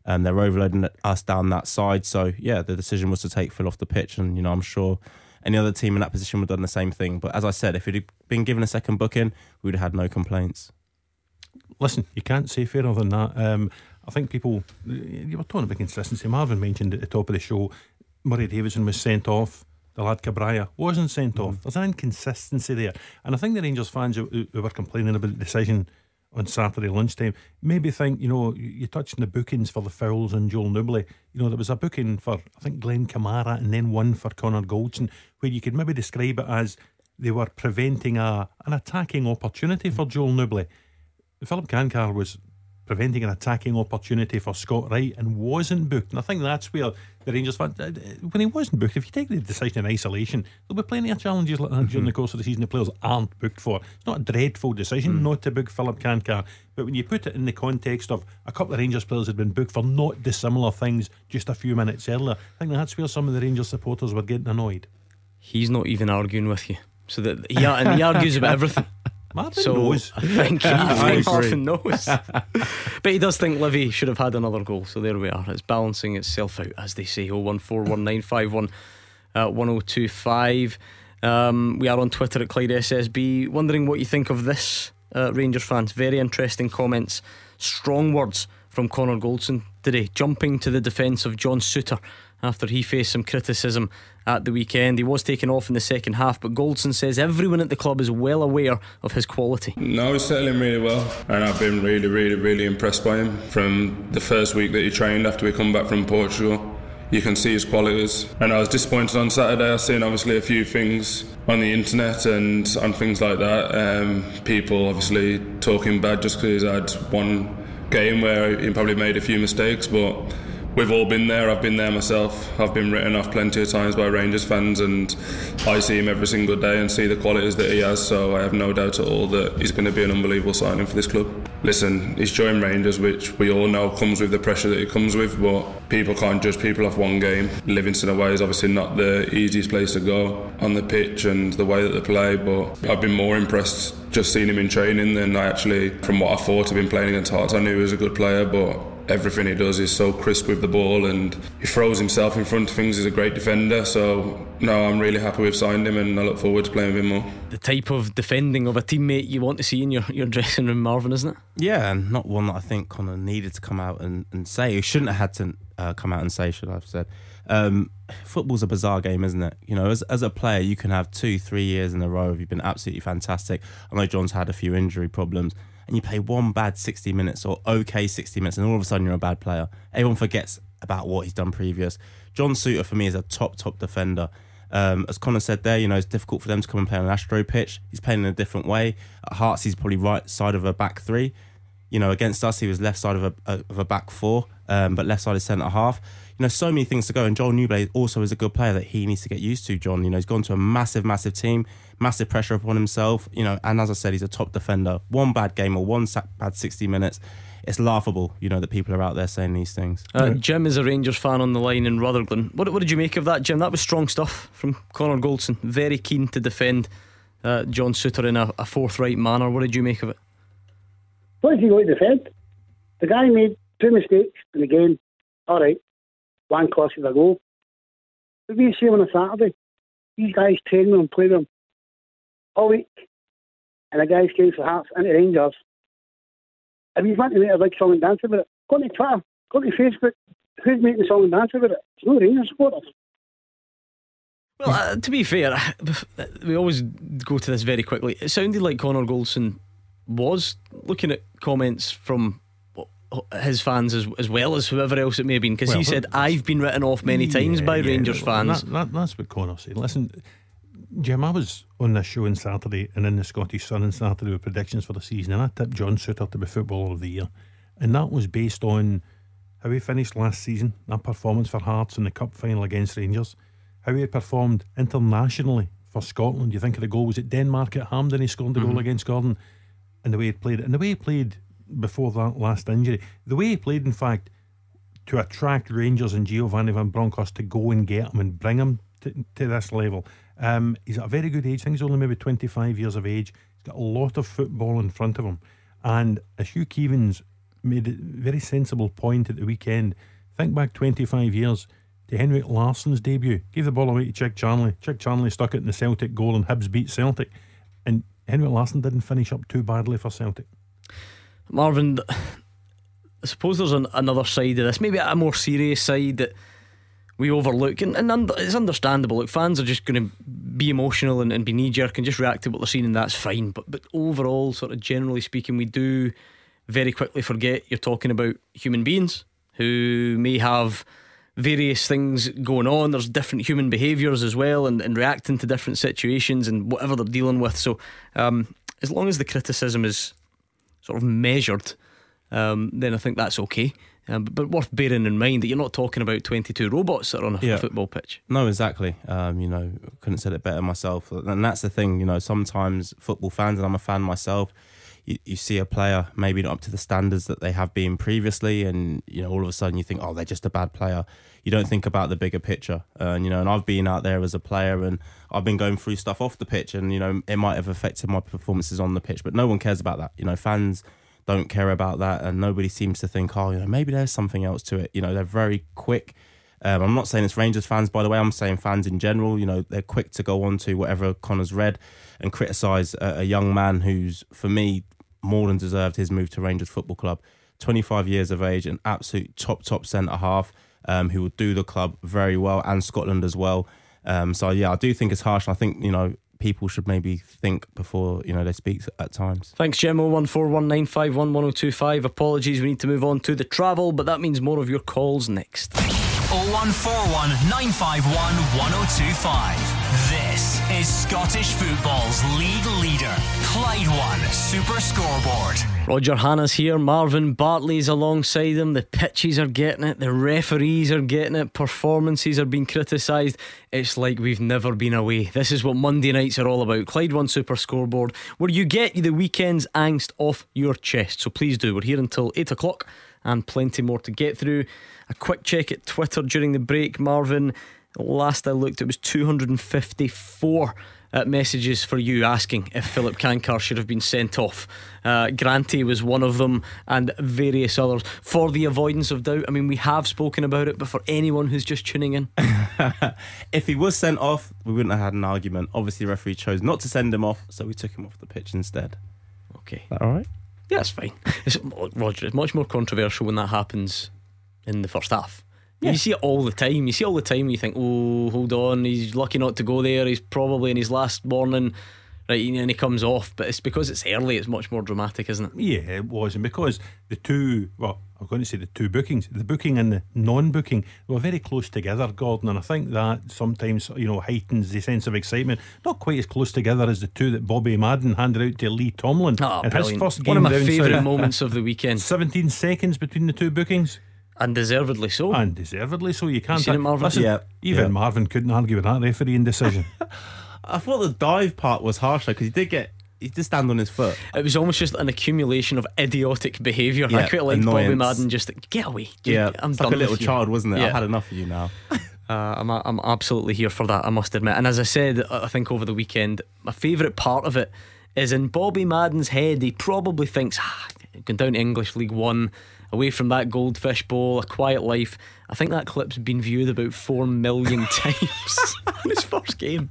Um, they're overloading us down that side. So, yeah, the decision was to take Phil off the pitch. And, you know, I'm sure any other team in that position would have done the same thing. But as I said, if he'd been given a second booking, we would have had no complaints. Listen, you can't say fairer than that. Um, I think people, you were talking about consistency. Marvin mentioned at the top of the show, Murray Davidson was sent off. The lad Cabrera wasn't sent mm. off. There's an inconsistency there. And I think the Rangers fans who, who were complaining about the decision on Saturday lunchtime maybe think, you know, you touched on the bookings for the fouls on Joel Newbley. You know, there was a booking for, I think, Glenn Kamara and then one for Connor Goldson, where you could maybe describe it as they were preventing a an attacking opportunity for Joel Newbley. Philip Cankar was preventing an attacking opportunity for Scott Wright and wasn't booked. And I think that's where the Rangers fan, when he wasn't booked, if you take the decision in isolation, there'll be plenty of challenges like that mm-hmm. during the course of the season the players aren't booked for. It's not a dreadful decision mm. not to book Philip Cankar, but when you put it in the context of a couple of Rangers players had been booked for not dissimilar things just a few minutes earlier, I think that's where some of the Rangers supporters were getting annoyed. He's not even arguing with you, so that he, and he argues about everything. Marvin so knows. I think, I think Marvin knows. But he does think Livy should have had another goal. So there we are. It's balancing itself out, as they say. oh one four one nine five one one oh two five. Um, we are on Twitter at Clyde S S B. Wondering what you think of this, uh, Rangers fans. Very interesting comments. Strong words from Connor Goldson today, jumping to the defence of John Souttar after he faced some criticism at the weekend. He was taken off in the second half, but Goldson says everyone at the club is well aware of his quality. No, he's settling really well, and I've been really, really, really impressed by him. From the first week that he trained after we come back from Portugal, you can see his qualities. And I was disappointed on Saturday. I've seen obviously a few things on the internet and on things like that. Um, people obviously talking bad just because he's had one game where he probably made a few mistakes, but we've all been there. I've been there myself. I've been written off plenty of times by Rangers fans, and I see him every single day and see the qualities that he has, so I have no doubt at all that he's going to be an unbelievable signing for this club. Listen, he's joined Rangers, which we all know comes with the pressure that it comes with, but people can't judge people off one game. Livingston away is obviously not the easiest place to go on the pitch and the way that they play, but I've been more impressed just seeing him in training than I actually, from what I thought of him playing against Hearts. I knew he was a good player, but everything he does is so crisp with the ball, and he throws himself in front of things. He's a great defender, so no, I'm really happy we've signed him, and I look forward to playing with him more. The type of defending of a teammate you want to see in your, your dressing room, Marvin, isn't it? Yeah, and not one that I think Connor needed to come out and, and say. He shouldn't have had to uh, come out and say, should I have said. Um, football's a bizarre game, isn't it? You know, as, as a player, you can have two, three years in a row. You've been absolutely fantastic. I know John's had a few injury problems, and you play one bad sixty minutes or okay sixty minutes, and all of a sudden you're a bad player. Everyone forgets about what he's done previous. John Souttar for me is a top top defender. Um, as Connor said there, you know, it's difficult for them to come and play on an Astro pitch. He's playing in a different way. At Hearts, he's probably right side of a back three. You know, against us, he was left side of a, a of a back four, um, but left side is centre half. You know, so many things to go. And Joel Newbley also is a good player that he needs to get used to, John. You know, he's gone to a massive, massive team, massive pressure upon himself. You know, and as I said, he's a top defender. One bad game or one bad sixty minutes, it's laughable, you know, that people are out there saying these things. Uh, Jim is a Rangers fan on the line in Rutherglen. What, what did you make of that, Jim? That was strong stuff from Connor Goldson. Very keen to defend uh, John Souttar in a, a forthright manner. What did you make of it? What did he go to defend? The guy made two mistakes in the game. All right. One cost us a goal. What do you see on a Saturday? These guys train them and play them all week, and the guys came for Hearts into Rangers. If you want to make a big song and dance about it, go to Twitter, go to Facebook. Who's making the song and dance about it? It's no Rangers supporters. Well, uh, to be fair, we always go to this very quickly. It sounded like Connor Goldson was looking at comments from his fans as as well as whoever else it may have been, because well, he said I've been written off many times yeah, by yeah, Rangers fans. That, that, that's what Connor said. Listen, Jim, I was on this show on Saturday and in the Scottish Sun on Saturday with predictions for the season, and I tipped John Souttar to be Footballer of the Year, and that was based on how he finished last season, that performance for Hearts in the cup final against Rangers, how he had performed internationally for Scotland. You think of the goal, was it Denmark at Hampden he scored the mm-hmm. goal against Gordon, and the way he played it, and the way he played before that last injury, the way he played, in fact, to attract Rangers and Giovanni Van Bronckhorst to go and get him and bring him to, to this level. Um, he's at a very good age. I think he's only maybe twenty-five years of age. He's got a lot of football in front of him, and as Hugh Keevins made a very sensible point at the weekend. Think back twenty-five years to Henrik Larsson's debut. Gave the ball away to Chick Charnley. Chick Charnley stuck it in the Celtic goal and Hibs beat Celtic. And Henrik Larsson didn't finish up too badly for Celtic. Marvin, I suppose there's an, another side of this, maybe a more serious side that we overlook, and, and under, it's understandable. Look, fans are just going to be emotional and, and be knee-jerk and just react to what they're seeing, and that's fine. But but overall, sort of generally speaking, we do very quickly forget you're talking about human beings who may have various things going on. There's different human behaviours as well, and, and reacting to different situations and whatever they're dealing with. So um, as long as the criticism is sort of measured, um, then I think that's okay. Um, but, but worth bearing in mind that you're not talking about twenty-two robots that are on a Yeah. football pitch. No, exactly. Um, you know, couldn't have said it better myself. And that's the thing, you know, sometimes football fans, and I'm a fan myself, you, you see a player maybe not up to the standards that they have been previously, and, you know, all of a sudden you think, oh, they're just a bad player. You don't think about the bigger picture. Uh, and, you know, and I've been out there as a player, and I've been going through stuff off the pitch, and, you know, it might have affected my performances on the pitch, but no one cares about that. You know, fans don't care about that, and nobody seems to think, oh, you know, maybe there's something else to it. You know, they're very quick. Um, I'm not saying it's Rangers fans, by the way. I'm saying fans in general. You know, they're quick to go on to whatever Connor's read and criticise a, a young man who's, for me, more than deserved his move to Rangers Football Club. twenty-five years of age, an absolute top, top centre half, um, who will do the club very well, and Scotland as well. Um, so, yeah, I do think it's harsh. And I think, you know, people should maybe think before, you know, they speak at times. Thanks, Jim. oh one four one nine five one one oh two five. Apologies, we need to move on to the travel, but that means more of your calls next. oh one four one nine five one one oh two five. This is Scottish football's league leader, Clyde One Super Scoreboard. Roger Hanna's here, Marvin Bartley's alongside him. The pitches are getting it, the referees are getting it, performances are being criticised. It's like we've never been away. This is what Monday nights are all about. Clyde One Super Scoreboard, where you get the weekend's angst off your chest. So please do. We're here until eight o'clock and plenty more to get through. A quick check at Twitter during the break, Marvin. Last I looked, it was two hundred fifty-four uh, messages for you asking if Philip Cankar should have been sent off. uh, Granty was one of them, and various others. For the avoidance of doubt, I mean, we have spoken about it, but for anyone who's just tuning in, if he was sent off, we wouldn't have had an argument. Obviously the referee chose not to send him off, so we took him off the pitch instead. Okay, Is that alright? yeah, it's fine. It's, Roger, it's much more controversial when that happens in the first half. Yeah. You see it all the time. You see it all the time. You think, oh, hold on, he's lucky not to go there. He's probably in his last warning, right? And he comes off. But it's because it's early. It's much more dramatic, isn't it? Yeah, it was. And because the two, well, I'm going to say the two bookings, the booking and the non-booking, they were very close together, Gordon. And I think that sometimes, you know, heightens the sense of excitement. Not quite as close together as the two that Bobby Madden handed out to Lee Tomlin Oh, in his brilliant. first One game of my down favourite south. moments of the weekend. seventeen seconds between the two bookings. And deservedly so. And deservedly so. You can't. You seen it, Marvin? Listen, Yeah. even Yeah. Marvin couldn't argue with that refereeing decision. I thought the dive part was harsh though, because he did get, he did stand on his foot. It was almost just an accumulation of idiotic behaviour. I Yeah, quite liked Bobby annoyance. Madden just like, get away. Yeah, I'm it's done like a little with you. child, wasn't it? Yeah. I've had enough of you now. Uh, I'm I'm absolutely here for that, I must admit. And as I said, I think over the weekend, my favourite part of it is in Bobby Madden's head. He probably thinks, ah, going down to English League One, away from that Goldfish Bowl, a quiet life. I think that clip's been viewed about four million times in his first game.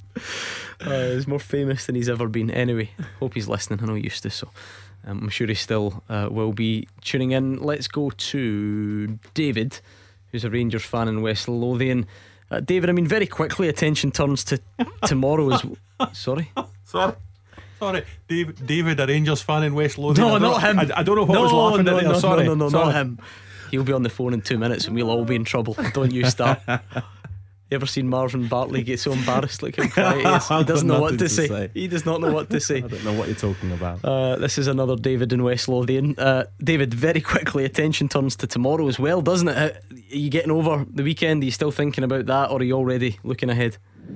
Uh, he's more famous than he's ever been. Anyway, hope he's listening. I know he used to, so um, I'm sure he still uh, will be tuning in. Let's go to David, who's a Rangers fan in West Lothian. uh, David, I mean, very quickly attention turns to tomorrow's sorry Sorry. Sorry, David, David, a Rangers fan in West Lothian. No, I don't- not him. I, I don't know what no, was laughing no, at there. no, Sorry, no, no, no, Sorry. not him. He'll be on the phone in two minutes and we'll all be in trouble. Don't you start. You ever seen Marvin Bartley get so embarrassed? Look how quiet he is. He I've doesn't got know what nothing to to say. say. He does not know what to say. I don't know what you're talking about. Uh, this is another David in West Lothian. uh, David, very quickly attention turns to tomorrow as well, doesn't it? Are you getting over the weekend? Are you still thinking about that, or are you already looking ahead?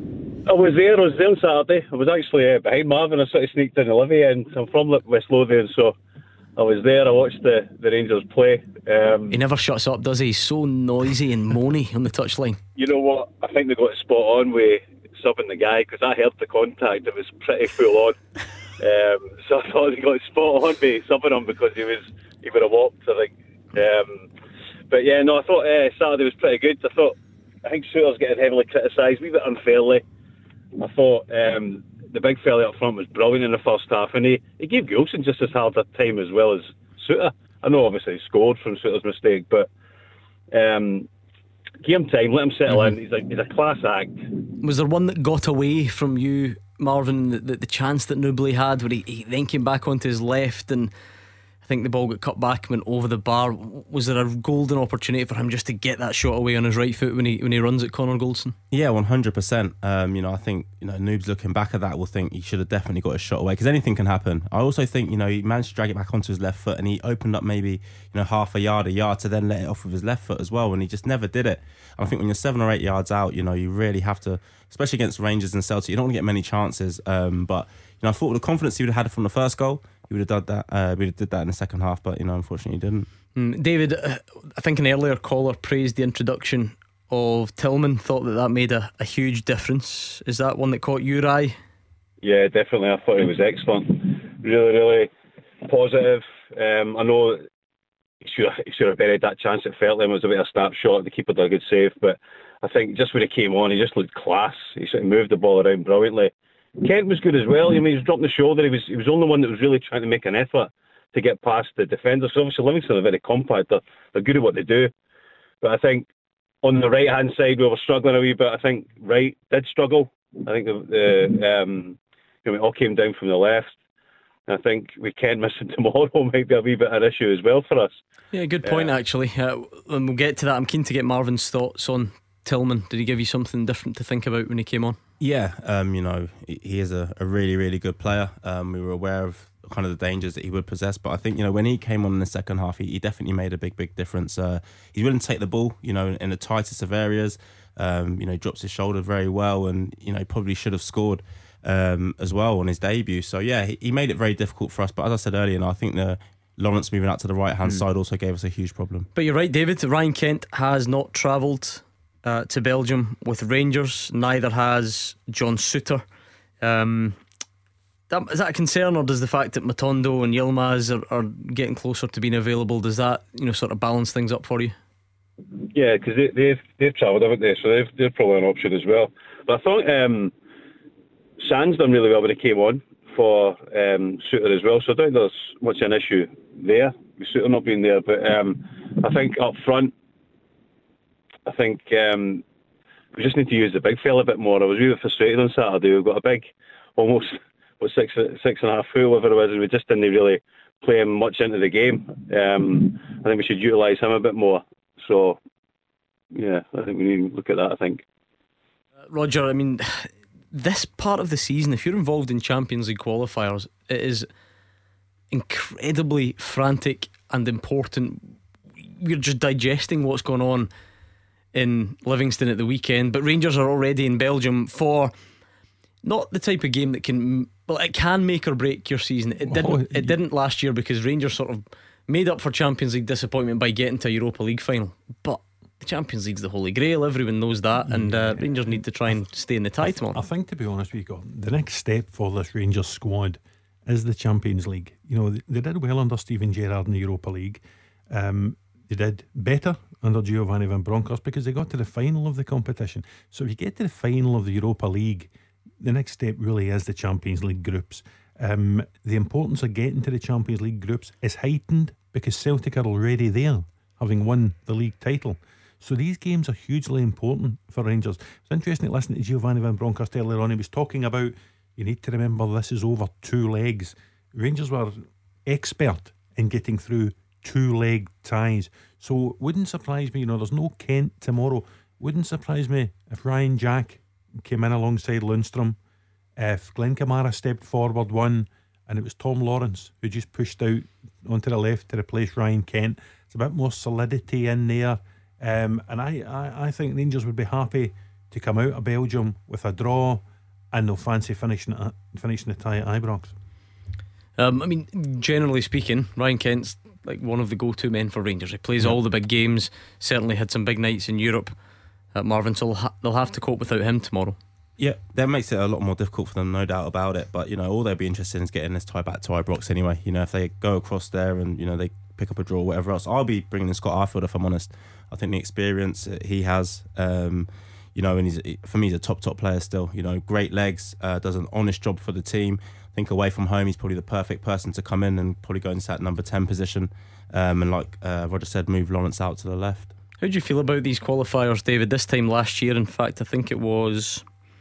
I was there, I was there on Saturday. I was actually uh, behind Marvin. I sort of sneaked in the Livy, and I'm from West Lothian, so I was there. I watched the, the Rangers play. Um, He never shuts up, does he? He's so noisy and moany on the touchline. you know what? I think they got it spot on with subbing the guy, because I heard the contact. It was pretty full on. Um, so I thought they got it spot on with subbing him, because he was he would have walked, I think, Um, but yeah, no, I thought uh, Saturday was pretty good. I thought, I think Souttar's getting heavily criticised, a wee bit unfairly. I thought um, the big fella up front was brilliant in the first half, and he, he gave Gilson just as hard a time as well as Souttar. I know obviously he scored from Souttar's mistake, but um, give him time, let him settle mm-hmm. in. He's a, he's a class act. Was there one that got away from you, Marvin, the, the, the chance that Nubly had where he, he then came back onto his left and I think the ball got cut back and went over the bar? Was there a golden opportunity for him just to get that shot away on his right foot when he when he runs at Connor Goldson? Yeah, one hundred percent. Um, you know, I think you know Noobs looking back at that will think he should have definitely got a shot away because anything can happen. I also think you know he managed to drag it back onto his left foot and he opened up maybe you know half a yard, a yard to then let it off with his left foot as well, and he just never did it. And I think when you're seven or eight yards out, you know you really have to, especially against Rangers and Celtic, you don't want to get many chances. Um, but you know I thought with the confidence he would have had from the first goal, he would have done that. Uh, we did that in the second half, but you know, unfortunately, he didn't. Mm, David, uh, I think an earlier caller praised the introduction of Tillman. Thought that that made a, a huge difference. Is that one that caught your eye? Yeah, definitely. I thought he was excellent. Really, really positive. Um, I know he should have, he should have buried that chance. It felt like it was a bit of a snapshot. The keeper did a good save, but I think just when he came on, he just looked class. He sort of moved the ball around brilliantly. Kent was good as well. I mean, he was dropping the shoulder. He was he was the only one that was really trying to make an effort to get past the defenders. So obviously Livingston are very compact. They're, they're good at what they do. But I think on the right hand side we were struggling a wee bit. I think Wright did struggle. I think the, the um, you know, it all came down from the left. And I think with Kent missing tomorrow might be a wee bit of an issue as well for us. Yeah, good point uh, actually. Uh, and we'll get to that. I'm keen to get Marvin's thoughts on Tillman. Did he give you something different to think about when he came on? Yeah, um, you know, he is a, a really, really good player. Um, we were aware of kind of the dangers that he would possess, but I think, you know, when he came on in the second half, he, he definitely made a big, big difference. Uh, he's willing to take the ball, you know, in, in the tightest of areas. Um, you know, he drops his shoulder very well and, you know, he probably should have scored um, as well on his debut. So, yeah, he, he made it very difficult for us. But as I said earlier, you know, I think the Lawrence moving out to the right-hand mm. side also gave us a huge problem. But you're right, David. Ryan Kent has not travelled Uh, to Belgium with Rangers. Neither has John Souttar. Um, that, is that a concern, or does the fact that Matondo and Yilmaz are, are getting closer to being available, does that you know sort of balance things up for you? Yeah, because they, they've they've travelled, haven't they? So they've, they're probably an option as well. But I thought um, Sands done really well when he came on for um, Souttar as well. So I don't think there's much an issue there with Souttar not being there. But um, I think up front, I think um, we just need to use the big fella a bit more. I was really frustrated on Saturday. We've got a big, almost what six six and a half foot, whatever it was, and we just didn't really play him much into the game. Um, I think we should utilise him a bit more. So, yeah, I think we need to look at that, I think. Uh, Roger, I mean, this part of the season, if you're involved in Champions League qualifiers, it is incredibly frantic and important. You're just digesting what's going on in Livingston at the weekend, but Rangers are already in Belgium for not the type of game that can, well, it can make or break your season. It didn't. Oh, it didn't last year because Rangers sort of made up for Champions League disappointment by getting to a Europa League final. But the Champions League's the holy grail. Everyone knows that, and uh, yeah. Rangers need to try and stay in the tie tomorrow. I think, to be honest with you, Gordon, the next step for this Rangers squad is the Champions League. You know, they, they did well under Steven Gerrard in the Europa League. Um, they did better under Giovanni Van Bronckhorst because they got to the final of the competition. So if you get to the final of the Europa League, the next step really is the Champions League groups. Um, the importance of getting to the Champions League groups is heightened because Celtic are already there, having won the league title. So these games are hugely important for Rangers. It's interesting to listen to Giovanni Van Bronckhorst earlier on. He was talking about, you need to remember this is over two legs. Rangers were expert in getting through two leg ties. So wouldn't surprise me, you know, there's no Kent tomorrow. Wouldn't surprise me if Ryan Jack came in alongside Lundstrom, if Glenn Kamara stepped forward one and it was Tom Lawrence who just pushed out onto the left to replace Ryan Kent. It's a bit more solidity in there. Um, and I, I, I think Rangers would be happy to come out of Belgium with a draw, and they'll fancy finishing it, finishing the tie at Ibrox. Um, I mean, generally speaking, Ryan Kent's like one of the go-to men for Rangers. He plays yeah. all the big games. Certainly had some big nights in Europe at Marvin, so they'll, ha- they'll have to cope without him tomorrow. Yeah, that makes it a lot more difficult for them, no doubt about it. But you know, all they'll be interested in is getting this tie back to Ibrox anyway. You know, if they go across there and you know they pick up a draw, whatever else. I'll be bringing in Scott Arfield, if I'm honest. I think the experience he has, um, you know, and he's, for me, he's a top, top player still. You know, great legs, uh, does an honest job for the team. I think away from home, he's probably the perfect person to come in and probably go into that number ten position. Um, and like uh, Roger said, move Lawrence out to the left. How do you feel about these qualifiers, David? This time last year, in fact, I think it was...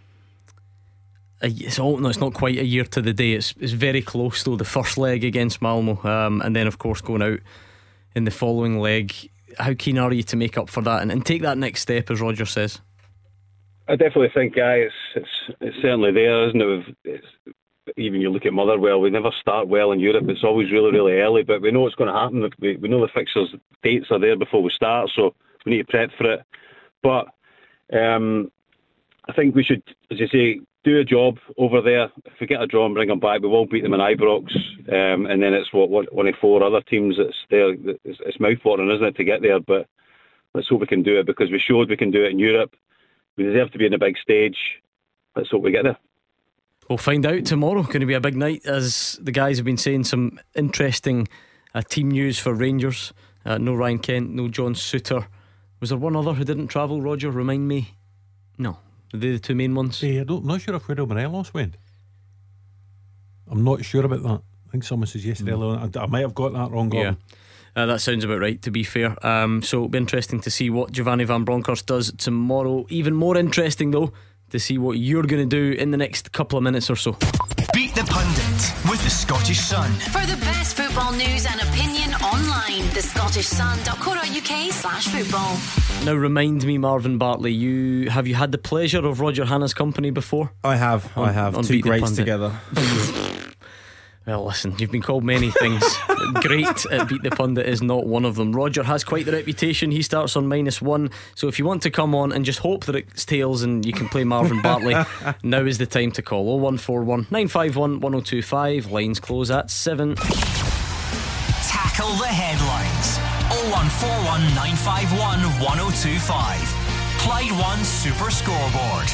A, it's all, no, it's not quite a year to the day. It's it's very close though. The first leg against Malmo, um, and then of course going out in the following leg. How keen are you to make up for that and, and take that next step, as Roger says? I definitely think, guys, it's, it's it's certainly there, isn't it? It's, even you look at Motherwell, we never start well in Europe. It's always really, really early, but we know what's going to happen. We, we know the fixtures dates are there before we start, so we need to prep for it. But um, I think we should, as you say, do a job over there. If we get a draw and bring them back, we will beat them in Ibrox, um, and then it's what one, one of four other teams that's there. It's, it's mouth-watering, isn't it, to get there? But let's hope we can do it, because we showed we can do it in Europe. We deserve to be in a big stage. Let's hope we get there. We'll find out tomorrow. Going to be a big night, as the guys have been saying. Some interesting uh, team news for Rangers. Uh, no Ryan Kent, no John Souttar. Was there one other who didn't travel, Roger? Remind me. No. Are they the two main ones? Hey, I don't, I'm not sure if Widow Morelos went. I'm not sure about that. I think someone says yesterday. Mm. I, I might have got that wrong, Gordon. Yeah. Uh, that sounds about right, to be fair. Um, so it'll be interesting to see what Giovanni Van Bronckhorst does tomorrow. Even more interesting, though, to see what you're going to do in the next couple of minutes or so. Beat the Pundit with the Scottish Sun. For the best football news and opinion online, the Scottish Sun dot co dot uk slash football. Now remind me, Marvin Bartley, you have you had the pleasure of Roger Hanna's company before? I have, on, I have. Two greats together. Well, listen, you've been called many things. Great at Beat the Pundit is not one of them. Roger has quite the reputation. He starts on minus one. So if you want to come on and just hope that it's tails and you can play Marvin Bartley, now is the time to call. oh one four one, nine five one, one oh two five. Lines close at seven. Tackle the headlines. oh one four one, nine five one, one oh two five. Clyde One Super Scoreboard.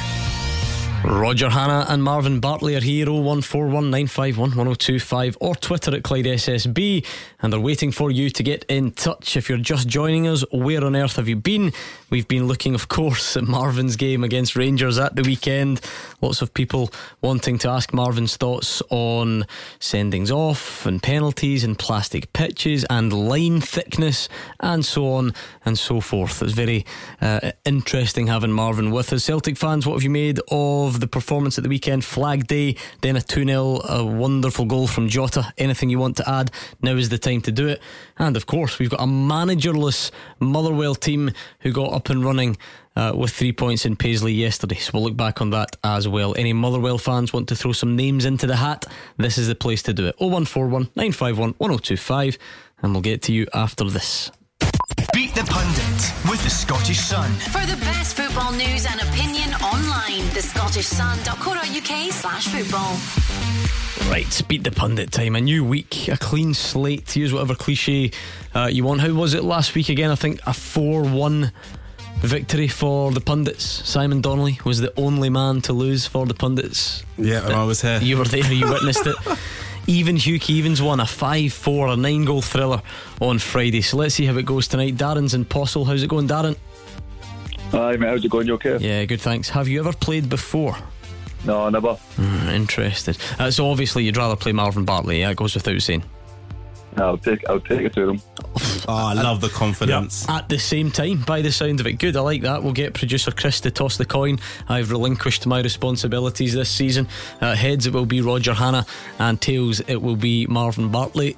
Roger Hanna and Marvin Bartley are here. oh one four one, nine five one, one oh two five or Twitter at Clyde S S B, and they're waiting for you to get in touch. If you're just joining us, where on earth have you been? We've been looking, of course, at Marvin's game against Rangers at the weekend. Lots of people wanting to ask Marvin's thoughts on sendings off and penalties and plastic pitches and line thickness and so on and so forth. It's very uh, interesting having Marvin with us. Celtic fans, what have you made of the performance at the weekend? Flag Day, then a two nil, a wonderful goal from Jota. Anything you want to add? Now is the time to do it. And of course, we've got a managerless Motherwell team who got up and running uh, with three points in Paisley yesterday, so we'll look back on that as well. Any Motherwell fans want to throw some names into the hat? This is the place to do it. oh one four one, nine five one, one oh two five, and we'll get to you after this. Beat the Pundit with the Scottish Sun. For the best football news and opinion online, the Scottish Sun dot co dot uk slash football. Right, Beat the Pundit time. A new week, a clean slate. Use whatever cliche uh, you want. How was it last week again? I think a four one victory for the Pundits. Simon Donnelly was the only man to lose for the Pundits. Yeah, and I was here. You were there, you witnessed it. Even Hugh Keevins won a five four, a nine goal thriller on Friday. So let's see how it goes tonight. Darren's in Possil. How's it going, Darren? Hi mate, how's it going? You okay? Yeah, good, thanks. Have you ever played before? No, never. Mm, interested. Uh, so obviously you'd rather play Marvin Bartley. Yeah, it goes without saying. I'll take I'll take it to them. Oh, I love the confidence. Yep. At the same time, by the sound of it. Good, I like that. We'll get producer Chris to toss the coin. I've relinquished my responsibilities this season. uh, Heads it will be Roger Hanna, and tails it will be Marvin Bartley.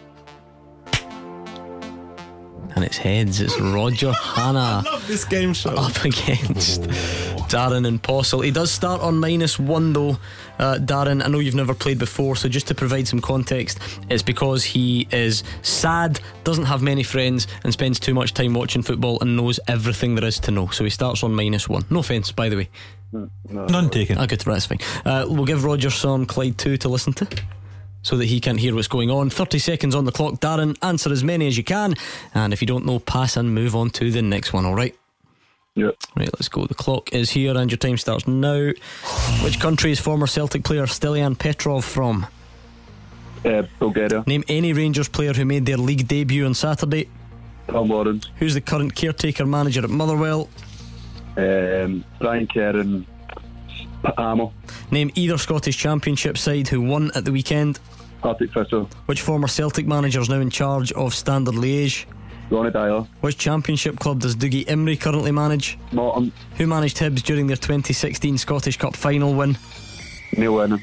And it's heads, it's Roger Hanna. I love this game show. Up against oh. Darren and Possil. He does start on minus one though. uh, Darren, I know you've never played before, so just to provide some context, it's because he is sad, doesn't have many friends, and spends too much time watching football and knows everything there is to know. So he starts on minus one. No offence, by the way. No, None taken. Ah, good, that's fine. uh, We'll give Roger some Clyde two to listen to, so that he can't hear what's going on. thirty seconds on the clock. Darren, answer as many as you can, and if you don't know, pass and move on to the next one. Alright? Yep. Right, let's go. The clock is here and your time starts now. Which country is former Celtic player Stelian Petrov from? Uh, Uh, Bulgaria. Name any Rangers player who made their league debut on Saturday. Tom Lawrence. Who's the current caretaker manager at Motherwell? Um, Brian Kerr and Hamill. Name either Scottish Championship side who won at the weekend. Partick Thistle. Which former Celtic manager is now in charge of Standard Liège? Ronnie Dyler. Which Championship club does Dougie Imrie currently manage? Morton. Who managed Hibs during their twenty sixteen Scottish Cup final win? Neil Lennon.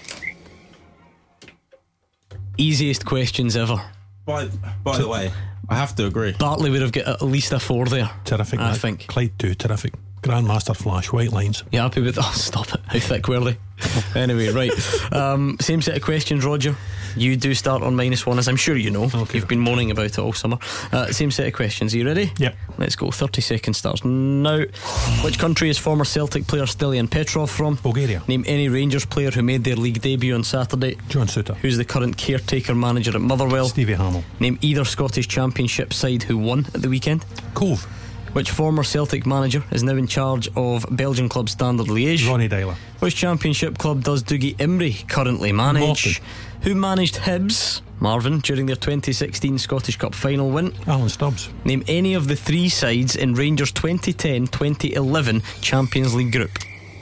Easiest questions ever. By, by the way, I have to agree. Bartley would have got at least a four there. Terrific. I Mike. think. Clyde too, terrific. Grandmaster Flash, white lines. You happy with? Oh, stop it! How thick were they? Anyway, right. Um, same set of questions, Roger. You do start on minus one, as I'm sure you know. Okay. You've been moaning about it all summer. Uh, same set of questions. Are you ready? Yep. Let's go. thirty seconds starts now. Which country is former Celtic player Stilian Petrov from? Bulgaria. Name any Rangers player who made their league debut on Saturday. John Suter. Who's the current caretaker manager at Motherwell? Stevie Hamill. Name either Scottish Championship side who won at the weekend. Cove. Which former Celtic manager is now in charge of Belgian club Standard Liège? Ronnie Dyler. Which Championship club does Dougie Imrie currently manage? Morton. Who managed Hibs, Marvin, during their twenty sixteen Scottish Cup final win? Alan Stubbs. Name any of the three sides in Rangers twenty ten twenty eleven Champions League group.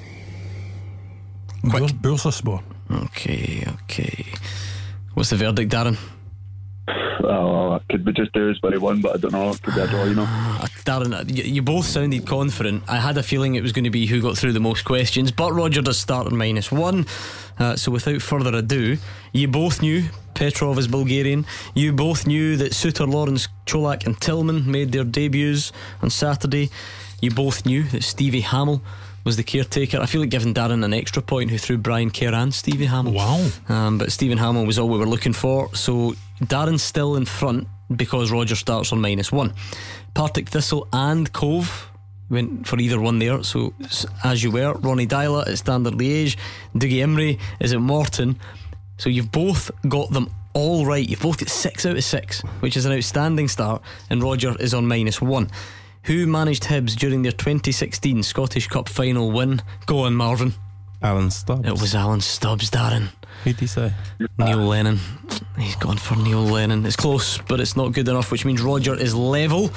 Quick. Bursaspor. Okay, okay. What's the verdict, Darren? Oh, it could be just Dewsbury one, but I don't know. It could be a draw, you know. Darren, you, you both sounded confident. I had a feeling it was going to be who got through the most questions, but Roger does start on minus one. Uh, so without further ado, you both knew Petrov is Bulgarian. You both knew that Suter, Lawrence, Cholak and Tillman made their debuts on Saturday. You both knew that Stevie Hamill was the caretaker. I feel like giving Darren an extra point who threw Brian Kerr and Stevie Hamill. Wow. Um, but Stephen Hamill was all we were looking for. So Darren's still in front because Roger starts on minus one. Partick Thistle and Cove went for either one there. So as you were, Ronnie Dyler at Standard Liège, Dougie Imrie is at Morton. So you've both got them all right. You've both got six out of six, which is an outstanding start. And Roger is on minus one. Who managed Hibs during their twenty sixteen Scottish Cup final win? Go on, Marvin. Alan Stubbs. It was Alan Stubbs, Darren. Who did he say? Neil Lennon. He's gone for Neil Lennon. It's close, but it's not good enough, which means Roger is level.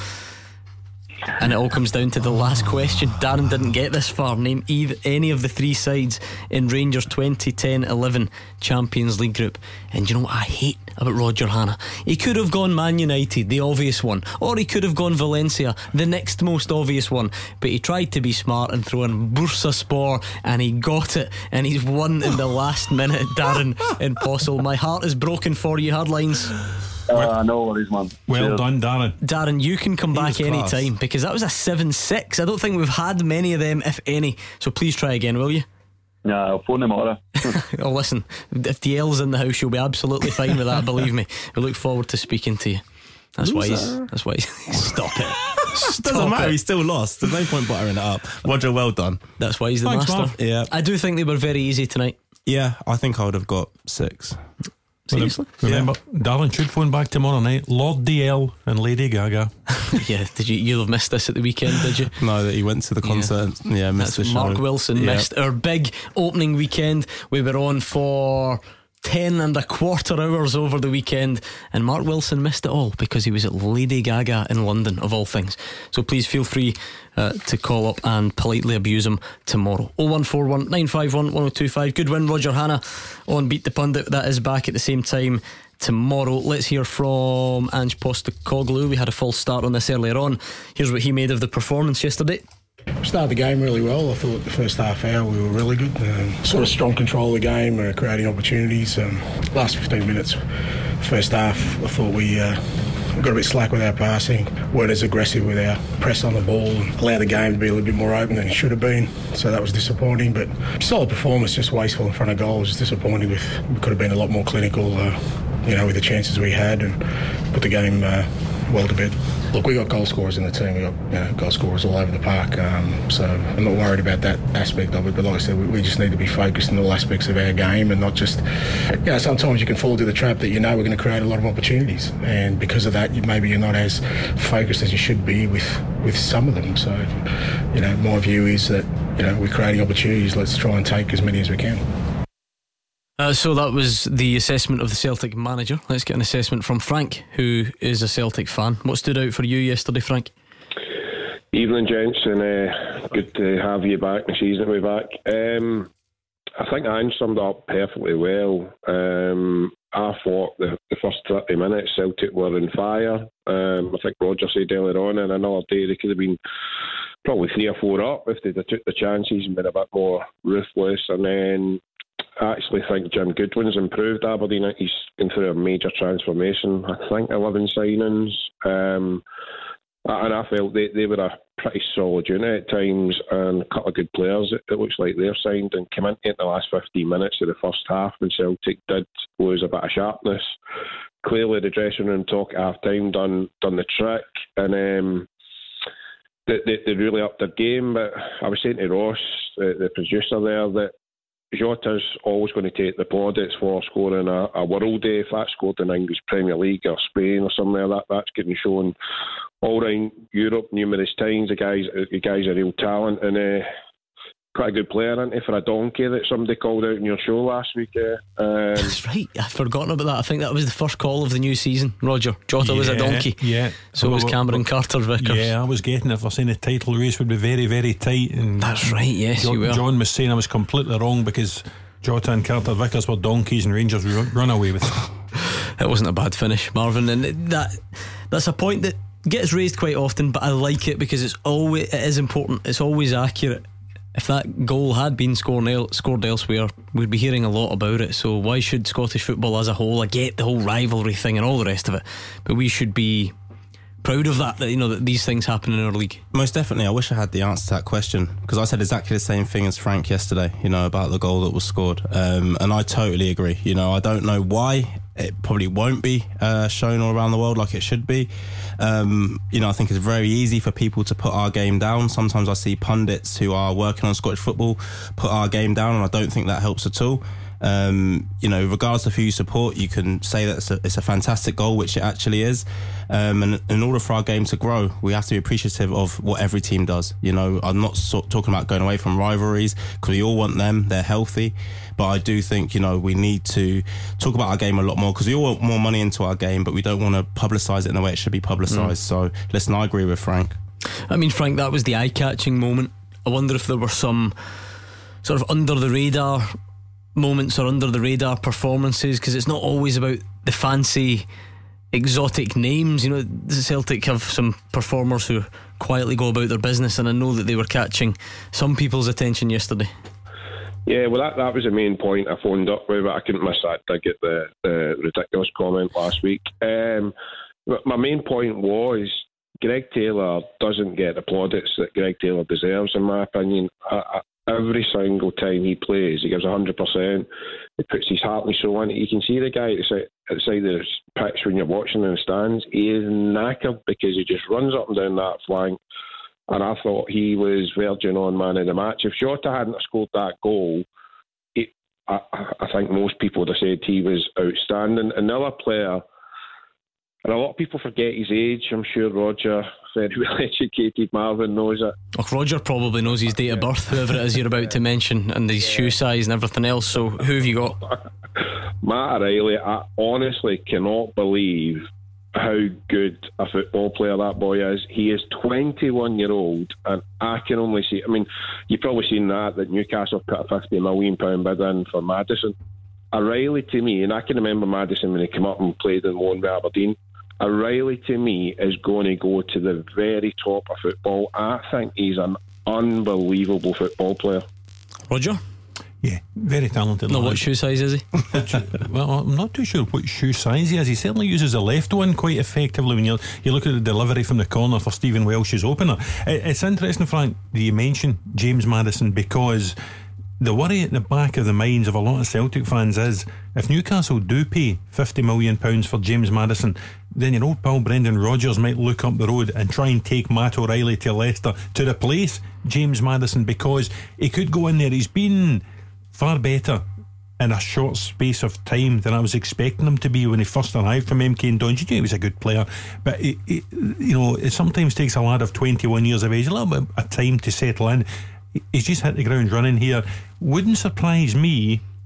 And it all comes down to the last question. Darren didn't get this far. Name either, any of the three sides in Rangers twenty ten eleven Champions League group. And you know what I hate about Roger Hanna? He could have gone Man United, the obvious one, or he could have gone Valencia, the next most obvious one. But he tried to be smart and throw in Bursaspor, and he got it, and he's won in the last minute. Darren and Postle, my heart is broken for you. Hardlines. Uh, no worries, man. Well Cheers. done, Darren. Darren, you can come He back was any class. time, because that was a seven six. I don't think we've had many of them, if any. So please try again, will you? Yeah, I'll phone him tomorrow. Oh, listen, if D L's in the house, you'll be absolutely fine with that. Believe me. We look forward to speaking to you. That's why he's. That's why he's. Stop it. Stop Doesn't matter, it. he's still lost. There's no point buttering it up. Roger, well done. That's why he's the Thanks, master. Marv. Yeah. I do think they were very easy tonight. Yeah, I think I would have got six. Seriously? Remember, Darren should phone back tomorrow night. Lord D L and Lady Gaga. Yeah. Did you? You'll have missed this at the weekend, did you? No, that he went to the concert. Yeah, yeah missed That's the Mark show. Wilson Yeah. missed our big opening weekend. We were on for ten and a quarter hours over the weekend, and Mark Wilson missed it all because he was at Lady Gaga in London, of all things. So please feel free uh, to call up and politely abuse him tomorrow. oh one four one nine five one one oh two five. Good win, Roger Hanna on Beat the Pundit. That is back at the same time tomorrow. Let's hear from Ange Postecoglou. We had a false start on this earlier on. Here's what he made of the performance yesterday. Started the game really well. I thought the first half hour we were really good. Um, sort of strong control of the game, uh, creating opportunities. Um, last fifteen minutes, first half, I thought we uh, got a bit slack with our passing, weren't as aggressive with our press on the ball, and allowed the game to be a little bit more open than it should have been. So that was disappointing. But solid performance, just wasteful in front of goal. Just disappointing. With we could have been a lot more clinical, uh, you know, with the chances we had, and put the game uh, well to bed. Look, we got goal scorers in the team. We got you know, goal scorers all over the park. Um, so I'm not worried about that aspect of it. But like I said, we, we just need to be focused on all aspects of our game and not just, you know, sometimes you can fall into the trap that you know we're going to create a lot of opportunities, and because of that, you, maybe you're not as focused as you should be with with some of them. So, you know, my view is that you know we're creating opportunities. Let's try and take as many as we can. Uh, so that was the assessment of the Celtic manager. Let's get an assessment from Frank, who is a Celtic fan. What stood out for you yesterday, Frank? Evening, gents, and uh, good to have you back, the season to be back. Um, I think Ange summed it up perfectly well. Um, I thought the, the first thirty minutes Celtic were on fire. Um, I think Roger said earlier on, and another day they could have been probably three or four up if they'd have took the chances and been a bit more ruthless. And then I actually think Jim Goodwin's improved Aberdeen. He's been through a major transformation. I think eleven signings. Um, and I felt they, they were a pretty solid unit at times, and a couple of good players it, it looks like they've signed and came into it in the last fifteen minutes of the first half when Celtic did lose a bit of sharpness. Clearly the dressing room talk at half time done, done the trick, and um, they, they, they really upped their game. But I was saying to Ross, the, the producer there, that Jota's always going to take the plaudits for scoring a, a world day. If that's scored in English Premier League or Spain or somewhere, that that's getting shown all around Europe numerous times. The guy's the guy's a real talent, and uh, quite a good player, isn't he, for a donkey that somebody called out in your show last week. Uh, um, That's right, I'd forgotten about that. I think that was the first call of the new season, Roger. Jota yeah, was a donkey. Yeah. So well, was Cameron well, Carter Vickers. Yeah, I was getting it for saying the title race would be very, very tight. And that's right, yes, John, you were. John was saying I was completely wrong because Jota and Carter Vickers were donkeys and Rangers run, run away with it. It wasn't a bad finish, Marvin, and that that's a point that gets raised quite often, but I like it because it's always it is important. It's always accurate. If that goal had been scored, el- scored elsewhere, we'd be hearing a lot about it. So why should Scottish football as a whole, I get the whole rivalry thing and all the rest of it, but we should be proud of that, that you know that these things happen in our league. Most definitely. I wish I had the answer to that question, because I said exactly the same thing as Frank yesterday, you know, about the goal that was scored, um, and I totally agree. You know, I don't know why it probably won't be uh, shown all around the world like it should be. Um, you know, I think it's very easy for people to put our game down. Sometimes I see pundits who are working on Scottish football put our game down, and I don't think that helps at all. Um, you know, regardless of who you support, you can say that it's a, it's a fantastic goal, which it actually is. Um, and in order for our game to grow, we have to be appreciative of what every team does. You know, I'm not so, talking about going away from rivalries, because we all want them, they're healthy. But I do think, you know, we need to talk about our game a lot more, because we all want more money into our game, but we don't want to publicise it in the way it should be publicised. Mm. So, listen, I agree with Frank. I mean, Frank, that was the eye-catching moment. I wonder if there were some sort of under-the-radar moments or under the radar performances, because it's not always about the fancy exotic names. You know, the Celtic have some performers who quietly go about their business, and I know that they were catching some people's attention yesterday. Yeah, well, that, that was the main point I phoned up with, but I couldn't miss that to get the, the ridiculous comment last week. Um, my main point was Greg Taylor doesn't get the plaudits that Greg Taylor deserves, in my opinion. I, I, Every single time he plays, he gives one hundred percent. He puts his heart and soul in it. You can see the guy at the side, at the side of the pitch when you're watching in the stands. He is knackered because he just runs up and down that flank. And I thought he was verging on man of the match. If Jota hadn't scored that goal, it, I, I think most people would have said he was outstanding. Another player, and a lot of people forget his age. I'm sure Roger, very well educated Marvin, knows it. Oh, Roger probably knows his date of birth, whoever it is you're about to mention, and his yeah. shoe size and everything else. So who have you got? Matt O'Reilly. I honestly cannot believe how good a football player that boy is. He is twenty-one year old, and I can only see, I mean, you've probably seen that that Newcastle put a fifty million pound bid in for Maddison. O'Reilly, to me, and I can remember Maddison when he came up and played in loan with Aberdeen, O'Reilly to me is going to go to the very top of football. I think he's an unbelievable football player. Roger? Yeah, very talented. No, what shoe size is he? Well, I'm not too sure what shoe size he is. He certainly uses the left one quite effectively when you you look at the delivery from the corner for Stephen Welsh's opener. It, it's interesting, Frank, that you mention James Maddison, because the worry at the back of the minds of a lot of Celtic fans is if Newcastle do pay fifty million pounds for James Maddison, then your old pal Brendan Rodgers might look up the road and try and take Matt O'Reilly to Leicester to replace James Maddison, because he could go in there. He's been far better in a short space of time than I was expecting him to be when he first arrived from M K and Dons. You knew he was a good player, but it, it, you know, it sometimes takes a lad of twenty-one years of age a little bit of time to settle in. He's just hit the ground running here. Wouldn't surprise me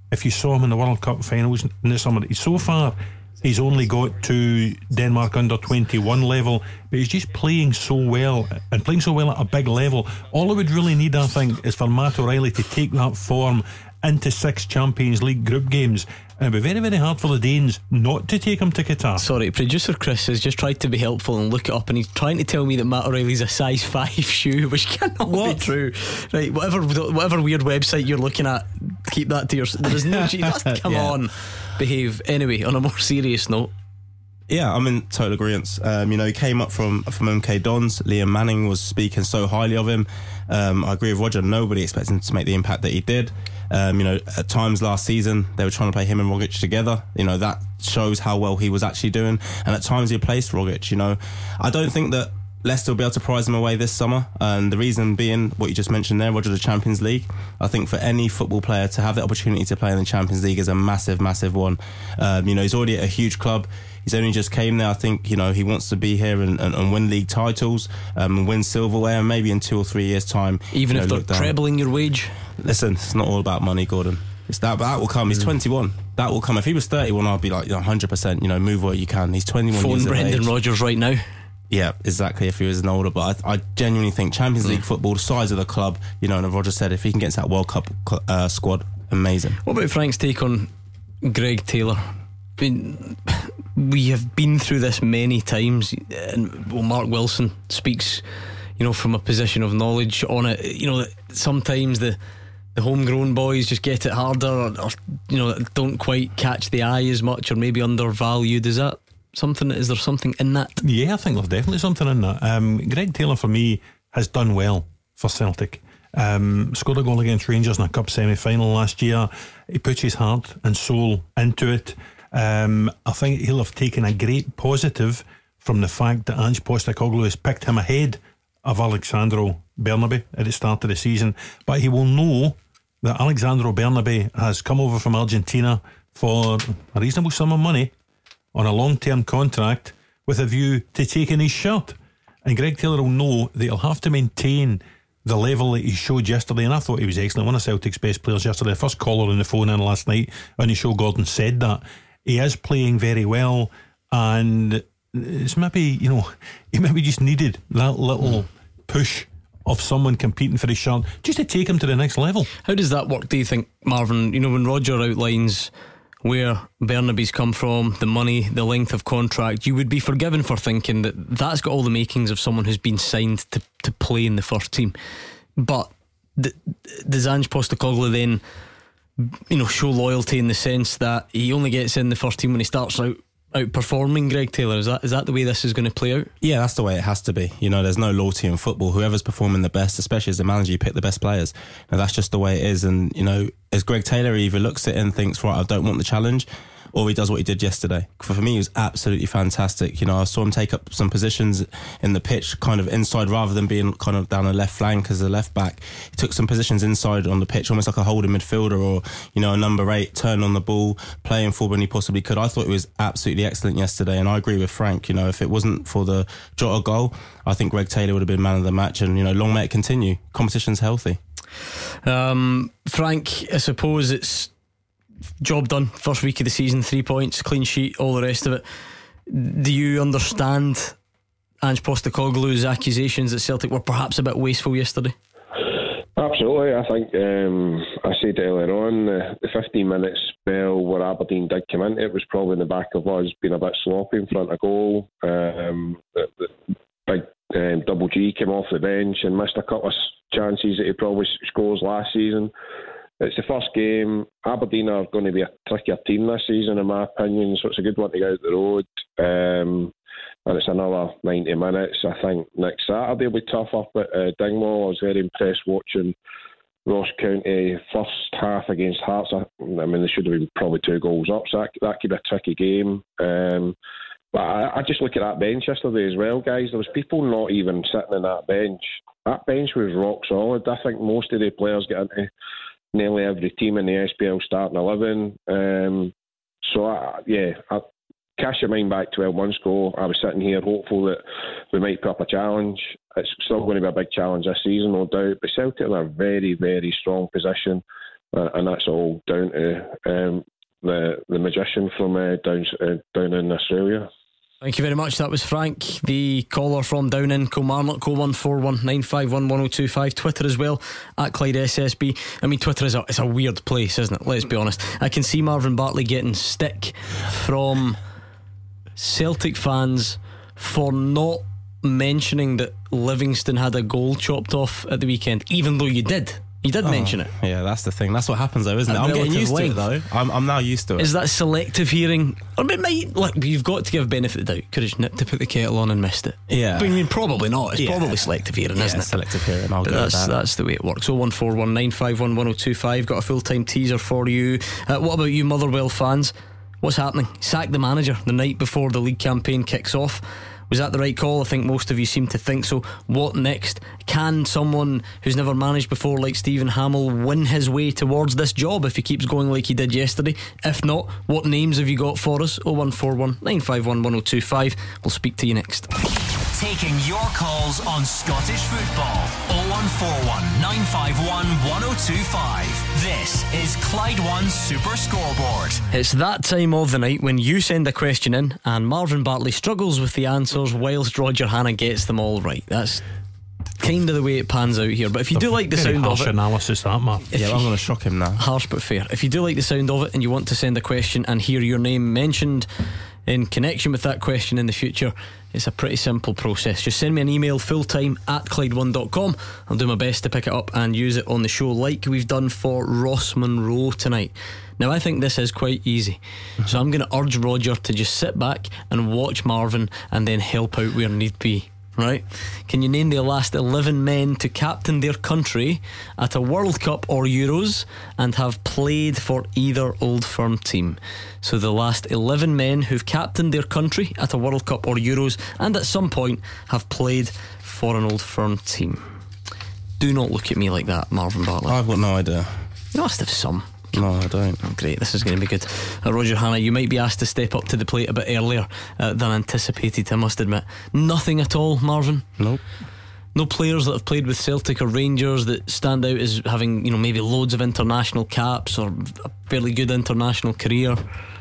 if you saw him in the World Cup finals in the summer, so far he's only got to Denmark under twenty-one level, but he's just playing so well and playing so well at a big level. All it would really need, I think, is for Matt O'Reilly to take that form into six Champions League group games. And it'd be very, very hard for the Danes not to take him to Qatar. Sorry, producer Chris has just tried to be helpful and look it up, and he's trying to tell me that Matt O'Reilly's a size five shoe, which cannot what? be true. Right, whatever whatever weird website you're looking at, keep that to yourself. There is no come yeah. on, behave. Anyway, on a more serious note, yeah, I'm in total agreement. Um, you know, he came up from from M K Dons. Liam Manning was speaking so highly of him. Um, I agree with Roger. Nobody expected him to make the impact that he did. Um, you know, at times last season they were trying to play him and Rogic together. You know, that shows how well he was actually doing. And at times he replaced Rogic. You know, I don't think that Leicester will be able to prize him away this summer. And the reason being what you just mentioned there, Roger, the Champions League. I think for any football player to have the opportunity to play in the Champions League is a massive, massive one. Um, you know, he's already at a huge club. He's only just came there. I think, you know, he wants to be here and, and, and win league titles, um, and win silverware, and maybe in two or three years' time. Even you if know, they're trebling your wage? Listen, it's not all about money, Gordon. It's that, that will come. He's twenty-one. That will come. If he was thirty-one, I'd be like, you know, one hundred percent, you know, move where you can. He's twenty-one Phone years of Brendan age. Rodgers right now. Yeah, exactly, if he was an older. But I, I genuinely think Champions League mm. football, the size of the club, you know, and Roger said, if he can get into that World Cup uh, squad, amazing. What about Frank's take on Greg Taylor? I mean, we have been through this many times, and well, Mark Wilson speaks, you know, from a position of knowledge on it. You know, sometimes the the homegrown boys just get it harder, or, or you know, don't quite catch the eye as much, or maybe undervalued. Is that something? Is there something in that? Yeah, I think there's definitely something in that. Um, Greg Taylor, for me, has done well for Celtic. Um, scored a goal against Rangers in a cup semi-final last year. He puts his heart and soul into it. Um, I think he'll have taken a great positive from the fact that Ange Postecoglou has picked him ahead of Alexandro Bernabe at the start of the season. But he will know that Alexandro Bernabe has come over from Argentina for a reasonable sum of money on a long-term contract with a view to taking his shirt. And Greg Taylor will know that he'll have to maintain the level that he showed yesterday, and I thought he was excellent. One of Celtic's best players yesterday. The first caller on the phone in last night on the show, Gordon, said that. He is playing very well, and it's maybe, you know, he maybe just needed that little push of someone competing for his shirt just to take him to the next level. How does that work, do you think, Marvin? You know, when Roger outlines where Bernabe's come from, the money, the length of contract, you would be forgiven for thinking that that's got all the makings of someone who's been signed to, to play in the first team. But th- does Ange Postecoglou then, you know, show loyalty in the sense that he only gets in the first team when he starts out outperforming Greg Taylor? Is that is that the way this is going to play out? Yeah, that's the way it has to be. You know, there's no loyalty in football. Whoever's performing the best, especially as a manager, you pick the best players. And that's just the way it is. And, you know, as Greg Taylor either looks at it and thinks, right, I don't want the challenge, or he does what he did yesterday. For me, he was absolutely fantastic. You know, I saw him take up some positions in the pitch, kind of inside rather than being kind of down the left flank as a left back. He took some positions inside on the pitch, almost like a holding midfielder or, you know, a number eight, turn on the ball, playing forward when he possibly could. I thought it was absolutely excellent yesterday, and I agree with Frank. You know, if it wasn't for the Jota goal, I think Greg Taylor would have been man of the match, and, you know, long may it continue. Competition's healthy. Um, Frank, I suppose it's job done, first week of the season, three points, clean sheet, all the rest of it. Do you understand Ange Postecoglou's accusations that Celtic were perhaps a bit wasteful yesterday? Absolutely. I think um, I said earlier on, the, the fifteen minute spell where Aberdeen did come in, it was probably in the back of us being a bit sloppy in front of goal. Um, the, the big um, Double G came off the bench and missed a couple of chances that he probably scores last season. It's the first game. Aberdeen are going to be a trickier team this season, in my opinion, so it's a good one to get out the road. Um, and it's another ninety minutes. I think next Saturday will be tough up at uh, Dingwall. I was very impressed watching Ross County first half against Hearts. I, I mean, they should have been probably two goals up, so that, that could be a tricky game. Um, but I, I just look at that bench yesterday as well, guys. There was people not even sitting in that bench. That bench was rock solid. I think most of the players get into nearly every team in the S P L starting eleven. Um, so, I, yeah, I, cast your mind back twelve months ago, I was sitting here hopeful that we might put up a challenge. It's still going to be a big challenge this season, no doubt. But Celtic are in a very, very strong position. uh, and that's all down to um, the the magician from uh, down uh, down in Australia. Thank you very much. That was Frank, the caller from down in Kilmarnock. oh one four one nine five one one oh two five. Twitter as well, at Clyde S S B. I mean, Twitter is a, it's a weird place, isn't it? Let's be honest. I can see Marvin Bartley getting stick from Celtic fans for not mentioning that Livingston had a goal chopped off at the weekend, even though you did. You did Oh, mention it. Yeah, that's the thing. That's what happens though, isn't At it? I'm getting relative used length. to it though. I'm, I'm now used to it. Is that selective hearing? Or it might, like, you've got to give benefit of the doubt. Could have nipped to put the kettle on and missed it. Yeah. But I mean, probably not. It's Yeah. probably selective hearing, Yeah, isn't it? selective hearing. I'll But go with that's that. that's the way it works. oh one four one nine five one one oh two five. Got a full-time teaser for you. Uh, what about you Motherwell fans? What's happening? Sack the manager the night before the league campaign kicks off. Was that the right call? I think most of you seem to think so. What next? Can someone who's never managed before, like Stephen Hamill, win his way towards this job if he keeps going like he did yesterday? If not, what names have you got for us? oh one four one nine five one one oh two five. We'll speak to you next. Taking your calls on Scottish football. oh one four one nine five one one oh two five. This is Clyde One Super Scoreboard. It's that time of the night when you send a question in and Marvin Bartley struggles with the answers whilst Roger Hanna gets them all right. That's kind of the way it pans out here. But if you do like the Very sound of harsh it, analysis that, Mark. If Yeah, you- I'm going to shock him now. harsh but fair. If you do like the sound of it and you want to send a question and hear your name mentioned in connection with that question in the future, it's a pretty simple process. Just send me an email fulltime at Clyde one dot com. I'll do my best to pick it up and use it on the show like we've done for Ross Monroe tonight. Now I think this is quite easy, so I'm going to urge Roger to just sit back and watch Marvin and then help out where need be. Right? Can you name the last eleven men to captain their country at a World Cup or Euros and have played for either Old Firm team? So the last eleven men who've captained their country at a World Cup or Euros and at some point have played for an Old Firm team. Do not look at me like that, Marvin Bartley. I've got no idea. You must have some. No, I don't. Oh, great, this is going to be good. uh, Roger Hanna, you might be asked to step up to the plate a bit earlier uh, than anticipated, I must admit. Nothing at all, Marvin? Nope. No players that have played with Celtic or Rangers that stand out as having, you know, maybe loads of international caps or a fairly good international career?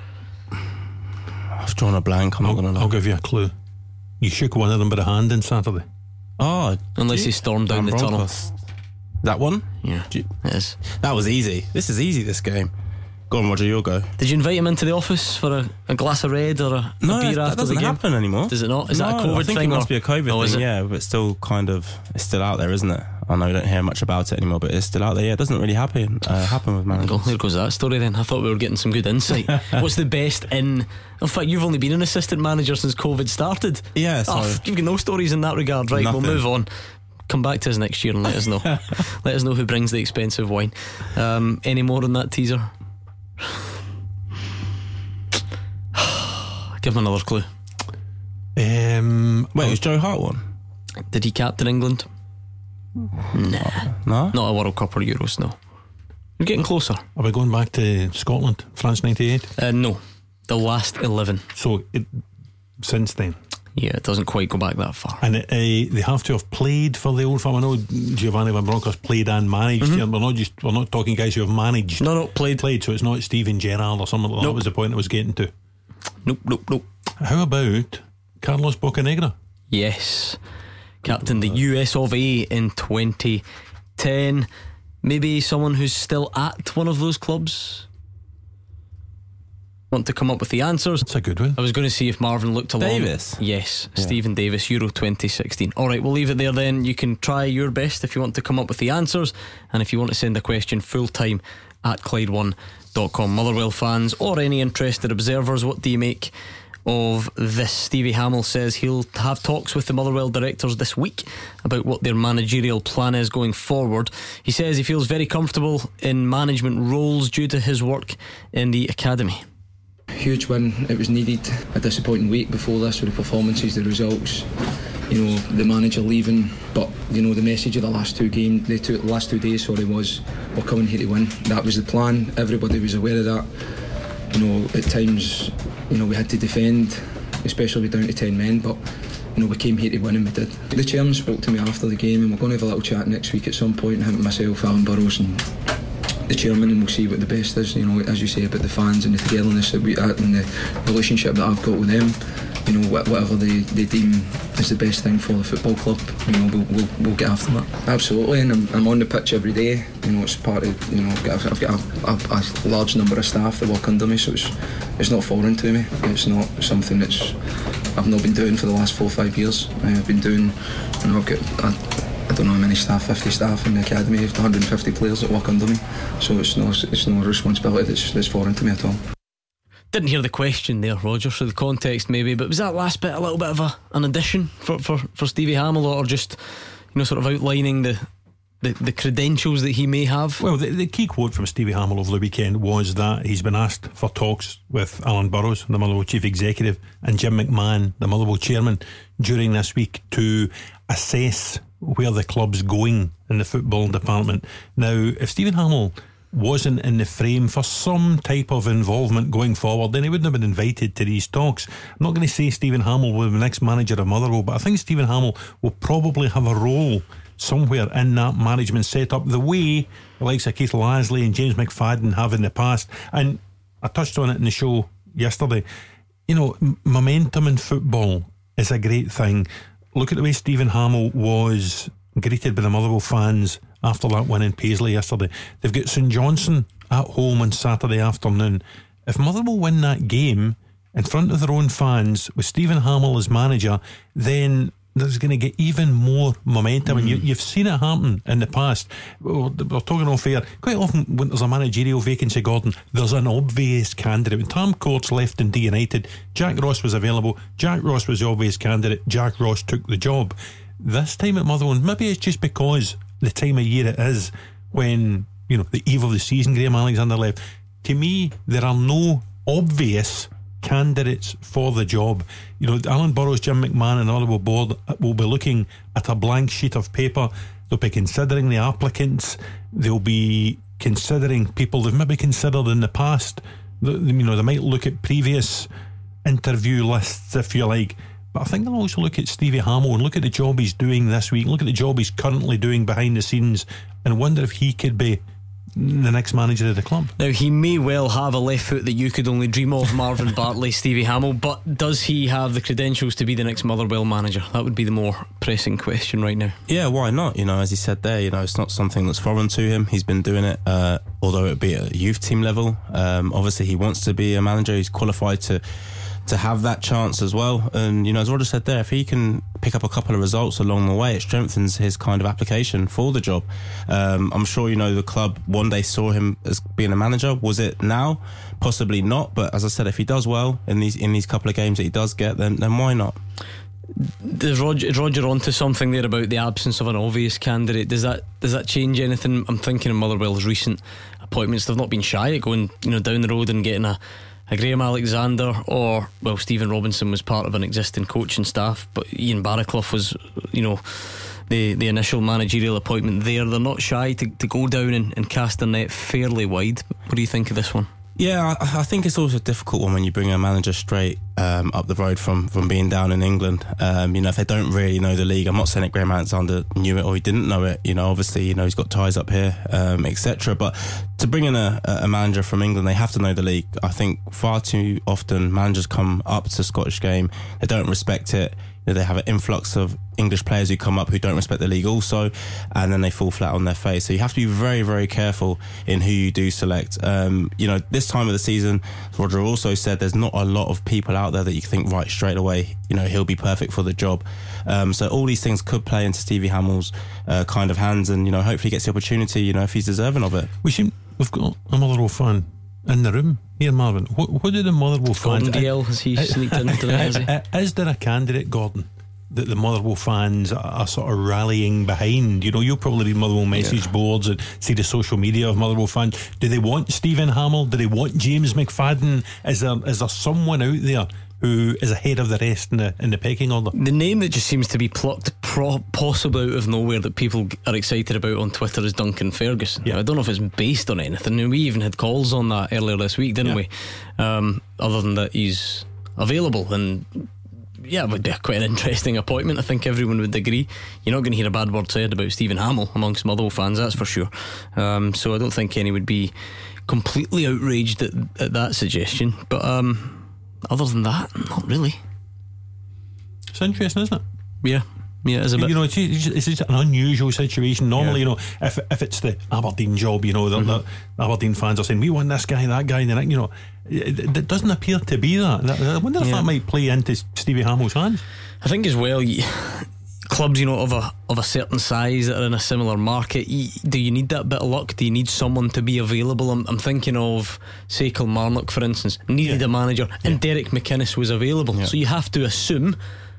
I've drawn a blank. I'm I'll, not going to I'll give you a clue. You shook one of them by the hand on Saturday. Oh, Unless he stormed down the tunnel. That one? Yeah, Do you- it is. That was easy. This is easy, this game. Go on, Roger, you'll go. Did you invite him into the office for a, a glass of red or a, No, a beer that after doesn't the game? happen anymore. Does it not? Is that a No, COVID I think thing? it must or- be a COVID Oh, is thing, it? yeah, but it's still kind of, it's still out there, isn't it? I know you don't hear much about it anymore, but it's still out there. Yeah, it doesn't really happen uh, happen with managers. Well, there goes that story then. I thought we were getting some good insight. What's the best in... In fact, you've only been an assistant manager since COVID started. Yeah, so... Oh, you've got no stories in that regard. Right, Nothing. we'll move on. Come back to us next year and let us know. Let us know who brings the expensive wine. Um, any more on that teaser? Give him another clue. Um, Wait, was Joe Hart one? Did he captain England? Nah. No? Not a World Cup or Euros, no. You're getting closer. Are we going back to Scotland, France ninety-eight? Uh, no. The last eleven. So, it, since then. Yeah, it doesn't quite go back that far. And uh, they have to have played for the Old Firm. I know Giovanni Van Bronckhorst played and managed. Mm-hmm. Yeah, we're not just we're not talking guys who have managed. No, no, played. Played. So it's not Steven Gerrard or something like that. Nope. That was the point I was getting to. Nope, nope, nope. How about Carlos Bocanegra? Yes. Captain the U S of A in twenty ten. Maybe someone who's still at one of those clubs. Want to come up with the answers? That's a good one. I was going to see if Marvin looked along. Davis? Yes, Yeah. Stephen Davis, Euro twenty sixteen. Alright, we'll leave it there then. You can try your best if you want to come up with the answers, and if you want to send a question full time at Clyde one dot com. Motherwell fans or any interested observers, what do you make of this? Stevie Hamill says he'll have talks with the Motherwell directors this week about what their managerial plan is going forward. He says he feels very comfortable in management roles due to his work in the academy. Huge win, it was needed. A disappointing week before this with the performances, the results, you know, the manager leaving. But, you know, the message of the last two games, the two, last two days, sorry, was we're coming here to win. That was the plan. Everybody was aware of that. You know, at times, you know, we had to defend, especially with down to ten men, but, you know, we came here to win and we did. The chairman spoke to me after the game and we're going to have a little chat next week at some point, him, myself, Alan Burrows and the chairman and we'll see what the best is. You know, as you say about the fans and the togetherness that we uh, and the relationship that I've got with them. You know, whatever they, they deem is the best thing for the football club, you know, we'll, we'll, we'll get after that. Absolutely, and I'm, I'm on the pitch every day. You know, it's part of, you know, I've got, I've got a, a, a large number of staff that work under me, so it's it's not foreign to me. It's not something that's I've not been doing for the last four or five years. I've been doing, you know, I've got I, I don't know how many staff, fifty staff in the academy, one hundred fifty players that work under me. So it's no it's no responsibility that's, that's foreign to me at all. Didn't hear the question there, Roger, so the context maybe, but was that last bit a little bit of a, an addition for, for, for Stevie Hamill, or just, you know, sort of outlining the, the, the credentials that he may have? Well, the, the key quote from Stevie Hamill over the weekend was that he's been asked for talks with Alan Burrows, the Motherwell Chief Executive, and Jim McMahon, the Motherwell Chairman, during this week to assess where the club's going in the football department. Now, if Stephen Hamill wasn't in the frame for some type of involvement going forward, then he wouldn't have been invited to these talks. I'm not going to say Stephen Hamill will be the next manager of Motherwell, but I think Stephen Hamill will probably have a role somewhere in that management setup, the way the likes of Keith Lasley and James McFadden have in the past. And I touched on it in the show yesterday. You know, m- momentum in football is a great thing. Look at the way Stephen Hamill was greeted by the Motherwell fans after that win in Paisley yesterday. They've got St Johnstone at home on Saturday afternoon. If Motherwell win that game in front of their own fans with Stephen Hamill as manager, then there's going to get even more momentum. Mm. And you, you've seen it happen in the past. We're, we're talking off air. Quite often when there's a managerial vacancy, Gordon, there's an obvious candidate. When Tam Courts left Dundee United, Jack Ross was available. Jack Ross was the obvious candidate. Jack Ross took the job. This time at Motherwell, maybe it's just because the time of year it is when, you know, the eve of the season, Graham Alexander left. To me, there are no obvious candidates for the job. You know, Alan Burrows, Jim McMahon and the Motherwell board will be looking at a blank sheet of paper. They'll be considering the applicants. They'll be considering people they've maybe considered in the past. You know, they might look at previous interview lists, if you like. But I think they'll also look at Stevie Hamill and look at the job he's doing this week, look at the job he's currently doing behind the scenes, and wonder if he could be the next manager of the club. Now, he may well have a left foot that you could only dream of, Marvin Bartley, Stevie Hamill, but does he have the credentials to be the next Motherwell manager? That would be the more pressing question right now. Yeah, why not? You know, as he said there, you know, it's not something that's foreign to him. He's been doing it, uh, although it be at a youth team level. Um, obviously, he wants to be a manager. He's qualified to to have that chance as well. And, you know, as Roger said there, if he can pick up a couple of results along the way, it strengthens his kind of application for the job. Um, I'm sure, you know, the club one day saw him as being a manager. Was it now? Possibly not. But as I said, if he does well in these in these couple of games that he does get, then, then why not? Does Roger, Roger onto something there about the absence of an obvious candidate? Does that does that change anything? I'm thinking of Motherwell's recent appointments. They've not been shy at going, you know, down the road and getting a A Graham Alexander, or, well, Stephen Robinson was part of an existing coaching staff, but Ian Barraclough was, you know, the, the initial managerial appointment there. They're not shy to, to go down and, and cast their net fairly wide. What do you think of this one? Yeah, I, I think it's also a difficult one when you bring a manager straight um, up the road from, from being down in England. Um, you know, if they don't really know the league, I'm not saying that Graham Alexander knew it or he didn't know it. You know, obviously, you know, he's got ties up here, um, et cetera. But to bring in a, a manager from England, they have to know the league. I think far too often managers come up to Scottish game, they don't respect it. You know, they have an influx of English players who come up who don't respect the league also, and then they fall flat on their face. So you have to be very, very careful in who you do select. Um, you know, this time of the season, Roger also said there's not a lot of people out there that you think right straight away, you know, he'll be perfect for the job. Um, so all these things could play into Stevie Hamill's uh, kind of hands, and, you know, hopefully he gets the opportunity, you know, if he's deserving of it. We seem, we've got a Motherwell fan in the room here, Marvin. What, what do the Motherwell fans... Gordon Gale, has he sneaked in today, has he? Is there a candidate, Gordon, that the Motherwell fans are sort of rallying behind? You know, you'll probably read Motherwell message yeah. boards and see the social media of Motherwell fans. Do they want Stephen Hamill? Do they want James McFadden? Is there is there someone out there who is ahead of the rest in the in the pecking order? The name that just seems to be plucked pro- possibly out of nowhere that people are excited about on Twitter is Duncan Ferguson. Yeah. Now, I don't know if it's based on anything. We even had calls on that earlier this week, didn't yeah. we? Um, other than that, he's available and yeah, it would be quite an interesting appointment. I think everyone would agree. You're not going to hear a bad word said about Stephen Hamill amongst Motherwell fans, that's for sure. Um, so I don't think any would be completely outraged at, at that suggestion. But um, other than that, not really. It's interesting, isn't it? Yeah. Yeah, it's a bit. You know, it's, it's just an unusual situation. Normally, Yeah. you know, if if it's the Aberdeen job, you know, the, Mhm. the Aberdeen fans are saying we want this guy, that guy, and then you know, it, it doesn't appear to be that. I wonder if Yeah. that might play into Stevie Hamill's hands. I think as well, you, clubs, you know, of a of a certain size that are in a similar market, you, do you need that bit of luck? Do you need someone to be available? I'm, I'm thinking of, say, Kilmarnock, for instance, needed a manager, and Derek McInnes was available. So you have to assume,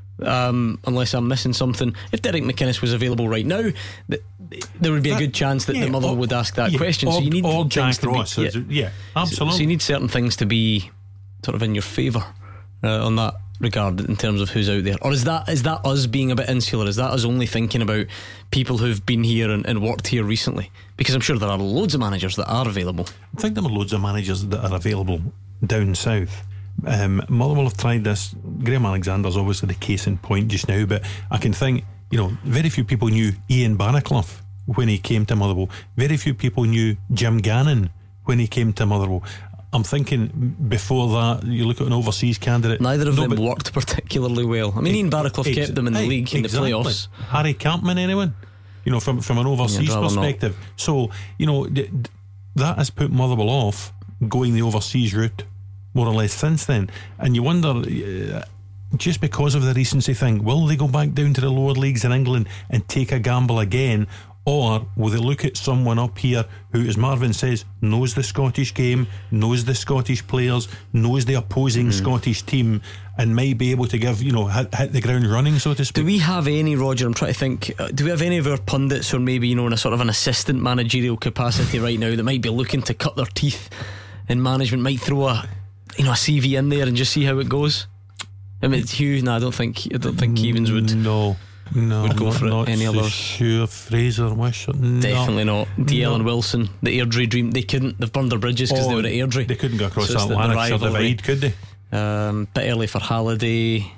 um, unless I'm missing something, if Derek McInnes was available right now, th- there would be a good chance that yeah, the Motherwell or- would ask that yeah, question. So or- you need or things Jack to Ross be, is- yeah, So- absolutely. So you need certain things to be sort of in your favour uh, on that regard in terms of who's out there. Or is that is that us being a bit insular? Is that us only thinking about people who've been here and, and worked here recently? Because I'm sure there are loads of managers that are available. I think there are loads of managers that are available down south. Um, Motherwell have tried this. Graham Alexander's obviously the case in point just now, but I can think, you know, very few people knew Ian Barraclough when he came to Motherwell. Very few people knew Jim Gannon when he came to Motherwell. I'm thinking before that, you look at an overseas candidate. Neither of No, them but- worked particularly well. I mean, Ian Barraclough Ex- kept them in the Aye, league in exactly. the playoffs. Harry Campman, anyone? You know, from from an overseas Yeah, I'd rather not. perspective. So, you know, th- th- that has put Motherwell off going the overseas route more or less since then. And you wonder, uh, just because of the recency thing, will they go back down to the lower leagues in England and take a gamble again? Or will they look at someone up here who, as Marvin says, knows the Scottish game, knows the Scottish players, knows the opposing Mm-hmm. Scottish team, and might be able to give, you know, hit, hit the ground running, so to speak? Do we have any, Roger, I'm trying to think, uh, do we have any of our pundits, or maybe, you know, in a sort of an assistant managerial capacity right now, that might be looking to cut their teeth in management, might throw a, you know, a C V in there and just see how it goes? I mean, Hugh, no, I don't think I don't think Evans would. No, no, would go not, for it. not Any so others? sure. Fraser, Wisher, no. Definitely not. D L No. and Wilson, the Airdrie dream. They couldn't. They've burned their bridges because Oh, they were at Airdrie. They couldn't go across So the it's the- the Atlantic or rivalry. divide, could they? Um, bit early for Halliday.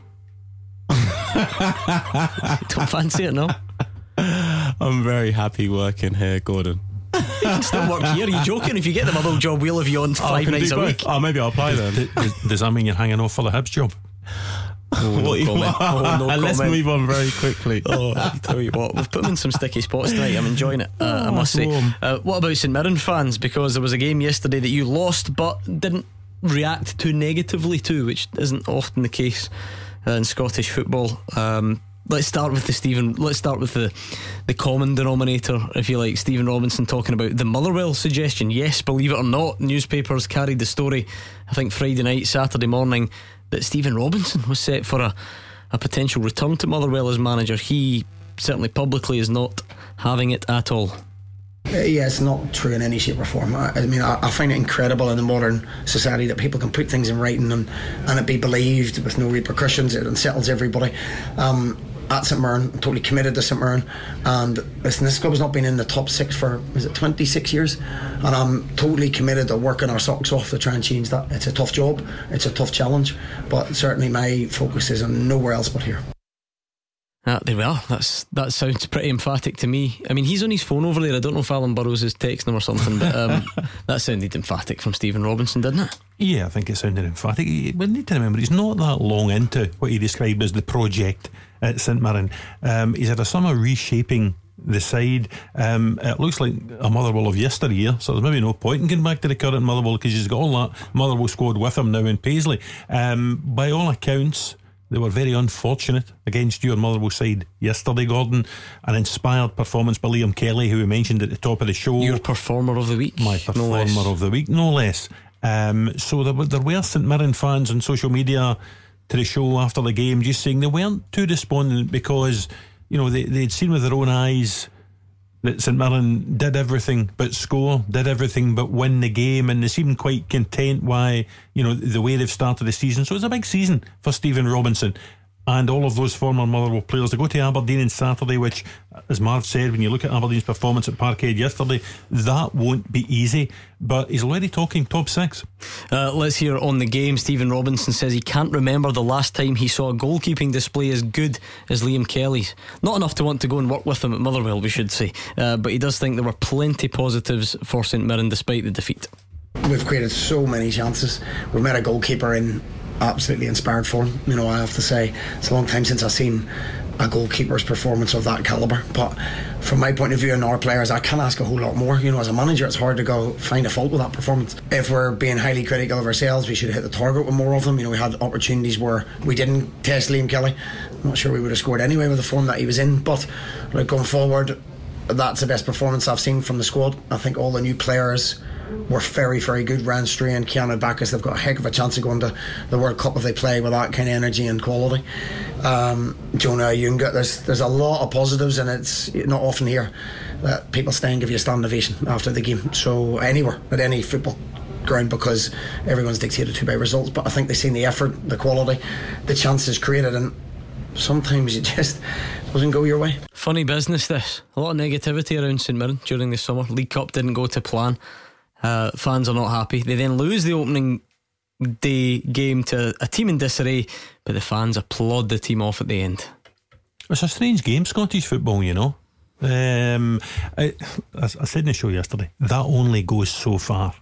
Don't fancy it, no? I'm very happy working here, Gordon. You can still work here. Are you joking? If you get the Motherwell job, we'll have you on five can nights do a both. week. Oh, maybe I'll apply then. Does, does, does that mean you're hanging off for the Hibs job? Oh, no What you comment. want? Oh, no Let's comment. move on very quickly. Oh, I tell you what, we've put them in some sticky spots tonight. I'm enjoying it, uh, I Oh, must it's say. warm. Uh, what about St Mirren fans? Because there was a game yesterday that you lost but didn't react too negatively to, which isn't often the case uh, in Scottish football. Um, let's start with the Stephen. Let's start with the the common denominator, if you like. Stephen Robinson talking about the Motherwell suggestion. Yes, believe it or not, newspapers carried the story, I think Friday night, Saturday morning, that Stephen Robinson was set for a a potential return to Motherwell as manager. He certainly publicly is not having it at all. Yeah, it's not true in any shape or form. I, I mean, I, I find it incredible in the modern society that people can put things in writing and, and it be believed with no repercussions. It unsettles everybody. Um, at St Mirren, I'm totally committed to St Mirren, and listen, this club's not been in the top six for, is it twenty-six years, and I'm totally committed to working our socks off to try and change that. It's a tough job, it's a tough challenge, but certainly my focus is on nowhere else but here. Ah, there we are. That's that sounds pretty emphatic to me. I mean, he's on his phone over there. I don't know if Alan Burrows is texting him or something, but um, that sounded emphatic from Stephen Robinson, didn't it? Yeah, I think it sounded emphatic. We need to remember he's not that long into what he described as the project at St Mirren. Um, he's had a summer reshaping the side. Um, it looks like a Motherwell of yesteryear, so there's maybe no point in getting back to the current Motherwell because he's got all that Motherwell squad with him now in Paisley. Um, by all accounts, they were very unfortunate against your Motherwell side yesterday, Gordon. An inspired performance by Liam Kelly, who we mentioned at the top of the show. Your performer of the week. My no performer less. of the week, no less. Um, so there, were- there were St Mirren fans on social media to the show after the game just saying they weren't too despondent because, you know, they, they'd seen with their own eyes that St Mirren did everything but score, did everything but win the game, and they seemed quite content why, you know, the way they've started the season. So it's a big season for Stephen Robinson. and all of those former Motherwell players. They go to Aberdeen on Saturday, which, as Marv said, when you look at Aberdeen's performance at Parkhead yesterday, that won't be easy. But he's already talking top six. Uh, let's hear on the game. Stephen Robinson says he can't remember the last time he saw a goalkeeping display as good as Liam Kelly's. Not enough to want to go and work with him at Motherwell, we should say, uh, but he does think there were plenty positives for St Mirren despite the defeat. We've created so many chances. We've met a goalkeeper in absolutely inspired form. You know, I have to say it's a long time since I've seen a goalkeeper's performance of that calibre. But from my point of view and our players, I can't ask a whole lot more. You know, as a manager, it's hard to go find a fault with that performance. If we're being highly critical of ourselves, we should have hit the target with more of them. You know, we had opportunities where we didn't test Liam Kelly. I'm not sure we would have scored anyway with the form that he was in. But like, going forward, that's the best performance I've seen from the squad. I think all the new players were very, very good. Ryan Stray and Keanu Backus, they've got a heck of a chance of going to the World Cup if they play with that kind of energy and quality. um, Jonah Ayunga, there's there's a lot of positives, and it's not often here that people stay and give you a stand ovation after the game, so anywhere at any football ground, because everyone's dictated to by results. But I think they've seen the effort, the quality, the chances created, and sometimes it just doesn't go your way. Funny business this. A lot of negativity around St Mirren during the summer. League Cup didn't go to plan. Uh, fans are not happy. They then lose the opening day game to a team in disarray, but the fans applaud the team off at the end. It's a strange game, Scottish football, you know. Um, I, I said in the show yesterday, that only goes so far.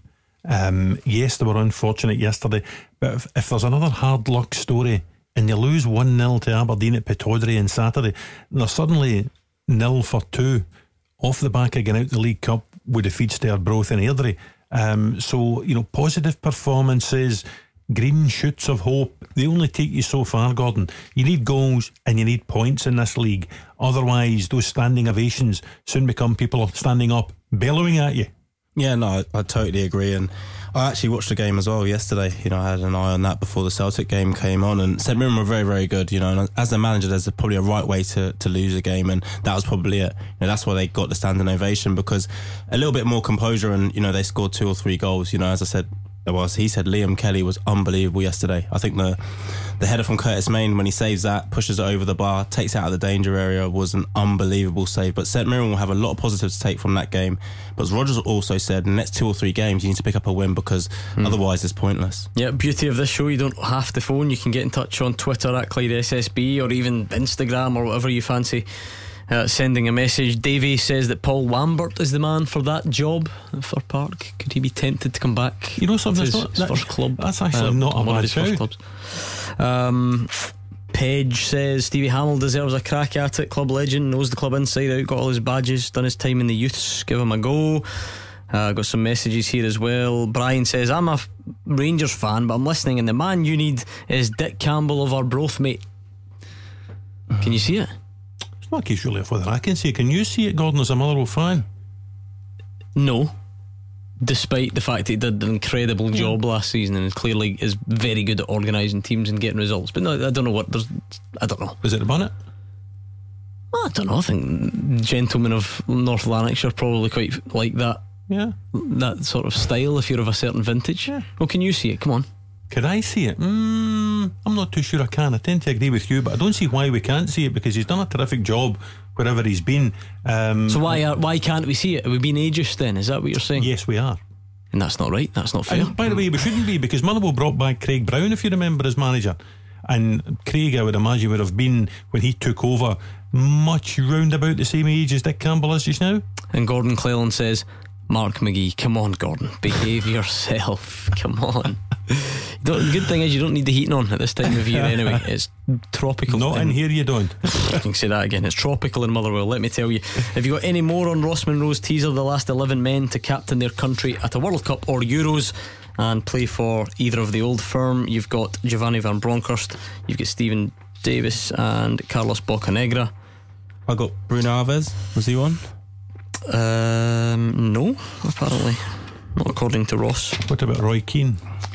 Um, yes, they were unfortunate yesterday, but if, if there's another hard luck story and you lose one nil to Aberdeen at Pittodrie on Saturday, they're suddenly nil for two off the back of getting out the League Cup with defeats to Arbroath and Airdrie. Um, so, you know, positive performances, green shoots of hope, they only take you so far, Gordon. You need goals and you need points in this league. Otherwise, those standing ovations soon become people standing up, bellowing at you. Yeah, no, I, I totally agree. And I actually watched the game as well yesterday. You know, I had an eye on that before the Celtic game came on, and St Mirren were very, very good. You know, and as the manager, there's probably a right way to, to lose a game, and that was probably it. You know, that's why they got the standing ovation, because a little bit more composure, and you know, they scored two or three goals. You know, as I said, well, as he said, Liam Kelly was unbelievable yesterday. I think the the header from Curtis Main, when he saves that, pushes it over the bar, takes it out of the danger area, was an unbelievable save. But St Mirren will have a lot of positives to take from that game. But as Rogers also said, in the next two or three games, you need to pick up a win, because mm. otherwise it's pointless. Yeah, beauty of this show, you don't have to phone. You can get in touch on Twitter at Clyde S S B, or even Instagram, or whatever you fancy. Uh, sending a message. Davey says that Paul Lambert is the man for that job for Park. Could he be tempted to come back? You know something, his, not, his that, first club. That's actually uh, not a bad show. Um, Page says Stevie Hamill deserves a crack at it. Club legend, knows the club inside out, got all his badges, done his time in the youths. Give him a go. Uh, got some messages here as well. Brian says, I'm a Rangers fan, but I'm listening, and the man you need is Dick Campbell of Arbroath, mate. Can you see it? It's not a case really of whether I can see it. Can you see it, Gordon, as a Motherwell fan? No. Despite the fact that he did an incredible job yeah. last season, and clearly is very good at organising teams and getting results. But no, I don't know what there's. I don't know. Is it the bonnet? I don't know. I think gentlemen of North Lanarkshire probably quite like that. Yeah, that sort of style. If you're of a certain vintage. Yeah. Well, can you see it? Come on. Could I see it? Mm, I'm not too sure I can. I tend to agree with you, but I don't see why we can't see it, because he's done a terrific job wherever he's been. Um, so why are, why can't we see it? Are we being ageist then? Is that what you're saying? Yes, we are. And that's not right. That's not fair. And by the way, we shouldn't be, because Motherwell brought back Craig Brown, if you remember, as manager. And Craig, I would imagine, would have been, when he took over, much round about the same age as Dick Campbell is just now. And Gordon Cleland says, Mark McGee, come on, Gordon, behave yourself. Come on. The good thing is you don't need the heating on at this time of year anyway. It's tropical. Not in here, you don't. I can say that again. It's tropical in Motherwell, let me tell you. Have you got any more on Ross Monroe's teaser, the last eleven men to captain their country at a World Cup or Euros and play for either of the Old Firm? You've got Giovanni Van Bronckhorst, you've got Stephen Davis and Carlos Bocanegra. I got Bruno Alves. Was he one? Um, no, apparently not according to Ross. What about Roy Keane?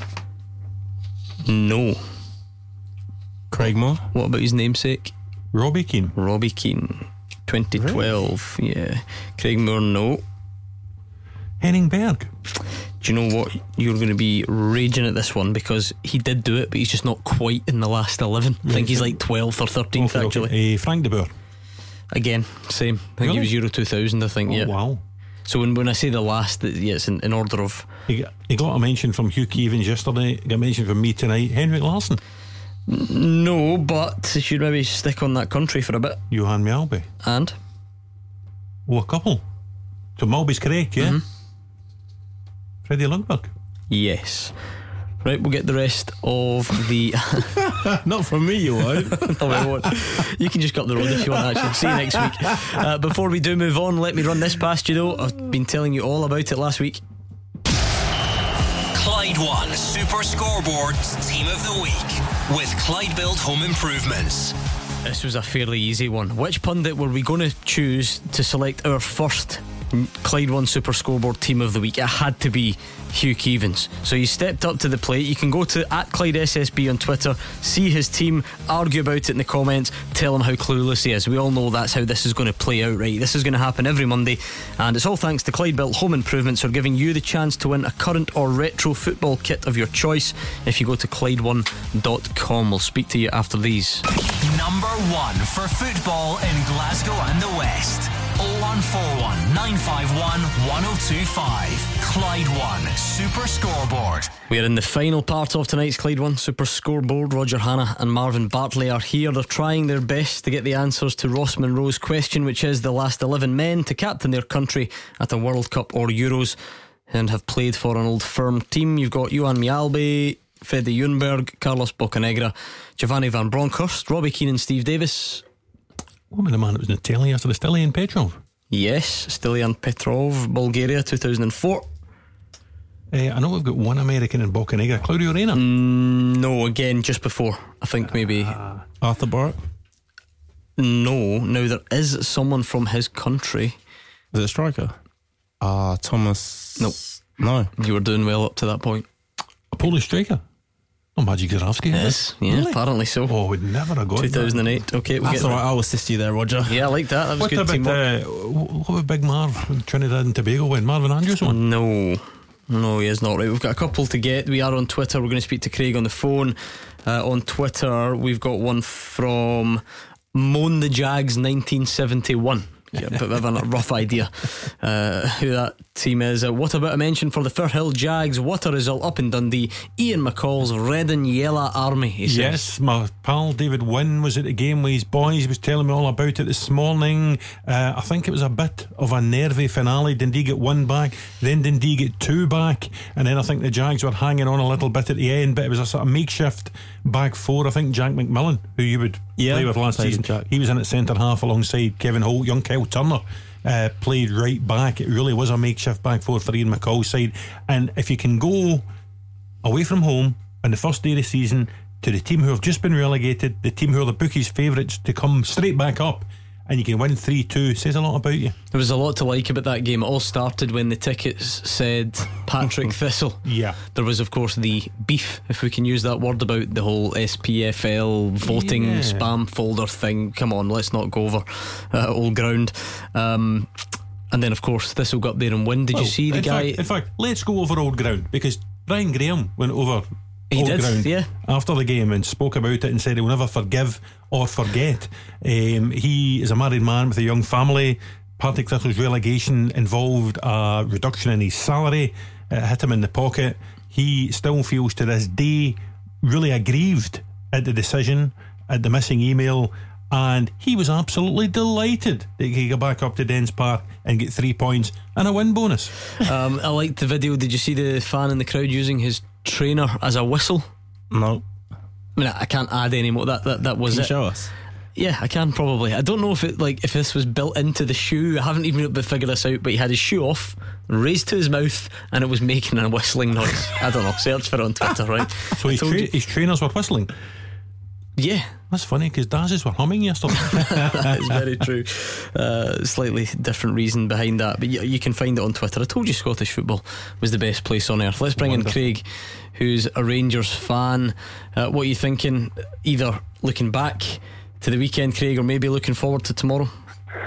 No. Craig Moore? What about his namesake? Robbie Keane. Robbie Keane, twenty twelve. Really? Yeah. Craig Moore, no. Henning Berg. Do you know what? You're going to be raging at this one because he did do it, but he's just not quite in the last eleven. I think he's like twelfth or thirteenth Okay, actually. okay. Uh, Frank de Boer. Again, same. I think Really? he was Euro two thousand, I think, Oh, yeah. wow. So when, when I say the last, yeah, it's in, in order of... He got, he got a mention from Hugh Keevins yesterday, got a mention from me tonight. Henrik Larsson. N- No, but he should maybe stick on that country for a bit. Johan Mjällby. And? Oh, a couple. So Malby's correct, yeah? Mhm. Freddie Lundberg. Yes. Right, we'll get the rest of the... Not from me, you won't. No, we won't. You can just go up the road if you want, actually. See you next week. Uh, before we do move on, let me run this past you, though. I've been telling you all about it last week. Clyde One Super Scoreboard's Team of the Week with Clyde Build Home Improvements. This was a fairly easy one. Which pundit were we going to choose to select our first Clyde One Super Scoreboard Team of the Week? It had to be Hugh Keevins. So he stepped up to the plate. You can go to at Clyde S S B on Twitter, see his team, argue about it in the comments, tell him how clueless he is. We all know that's how this is going to play out, right? This is going to happen every Monday, and it's all thanks to Clyde Built Home Improvements for giving you the chance to win a current or retro football kit of your choice if you go to Clyde one dot com. We'll speak to you after these. Number one for football in Glasgow and the West. oh one four one, nine five one, one oh two five. Clyde One Super Scoreboard. We are in the final part of tonight's Clyde One Super Scoreboard. Roger Hanna and Marvin Bartley are here. They're trying their best to get the answers to Ross Monroe's question, which is the last eleven men to captain their country at a World Cup or Euros and have played for an old firm team. You've got Johan Mjällby, Freddie Ljungberg, Carlos Bocanegra, Giovanni Van Bronckhorst, Robbie Keane and Steve Davis. What about the man that was in the telly yesterday, Stilian Petrov? Yes, Stilian Petrov, Bulgaria, two thousand four. Uh, I know we've got one American in Bocanegra, Claudio Reyna. Mm, no, again, just before. I think maybe uh, Arthur Barrett. No, now there is someone from his country. Is it a striker? Ah, uh, Thomas. No, no. You were doing well up to that point. A Polish striker. Oh, Maciej Grzawski. Yes, yeah, really? Apparently so. Oh, we'd never have got two thousand eight. That. Okay, we'll that's get all right. I'll assist you there, Roger. Yeah, I like that. That was what good about, teamwork. Uh, what about Big Marv from Trinidad and Tobago when Marvin Andrews won? No, no, he is not right. We've got a couple to get. We are on Twitter. We're going to speak to Craig on the phone. Uh, on Twitter, we've got one from Moan the Jags nineteen seventy-one. Get a bit of a rough idea uh, who that team is. Uh, what about a mention for the Firhill Jags? What a result up in Dundee. Ian McCall's Red and Yellow Army, he says. Yes, my pal David Wynn was at the game with his boys. He was telling me all about it this morning. uh, I think it was a bit of a nervy finale. Dundee get one back, then Dundee get two back, and then I think the Jags were hanging on a little bit at the end, but it was a sort of makeshift back four. I think Jack McMillan, who you would yeah, play with last season, Jack. he was in at centre half alongside Kevin Holt. Young Kyle Turner uh, played right back. It really was a makeshift back four for Ian McCall's side. And if you can go away from home on the first day of the season to the team who have just been relegated, the team who are the bookies' favourites to come straight back up, and you can win three two, says a lot about you. There was a lot to like about that game. It all started when the tickets said Patrick Thistle. Yeah. There was, of course, the beef, if we can use that word, about the whole S P F L voting Yeah. spam folder thing. Come on, let's not go over uh, old ground. Um, and then, of course, Thistle got up there and win. Did Well, you see the in guy? Fact, in fact, let's go over old ground, because Brian Graham went over He old did, ground yeah. after the game and spoke about it and said he'll never forgive or forget. Um, he is a married man with a young family. Partick Thistle's relegation involved a reduction in his salary. It hit him in the pocket. He still feels to this day really aggrieved at the decision, at the missing email, and he was absolutely delighted that he could go back up to Dens Park and get three points and a win bonus. um, I liked the video. Did you see the fan in the crowd using his trainer as a whistle? No. I mean, I can't add any more. That that, that was Can you it. show us? Yeah, I can probably. I don't know if it like if this was built into the shoe. I haven't even been able to figure this out. But he had his shoe off, raised to his mouth, and it was making a whistling noise. I don't know. Search for it on Twitter, right? So his, tra- his trainers were whistling. Yeah, that's funny because Daz's were humming yesterday. That is very true. Uh, slightly different reason behind that, but you, you can find it on Twitter. I told you Scottish football was the best place on earth. Let's bring Wonderful. in Craig, who's a Rangers fan. Uh, what are you thinking? Either looking back to the weekend, Craig, or maybe looking forward to tomorrow?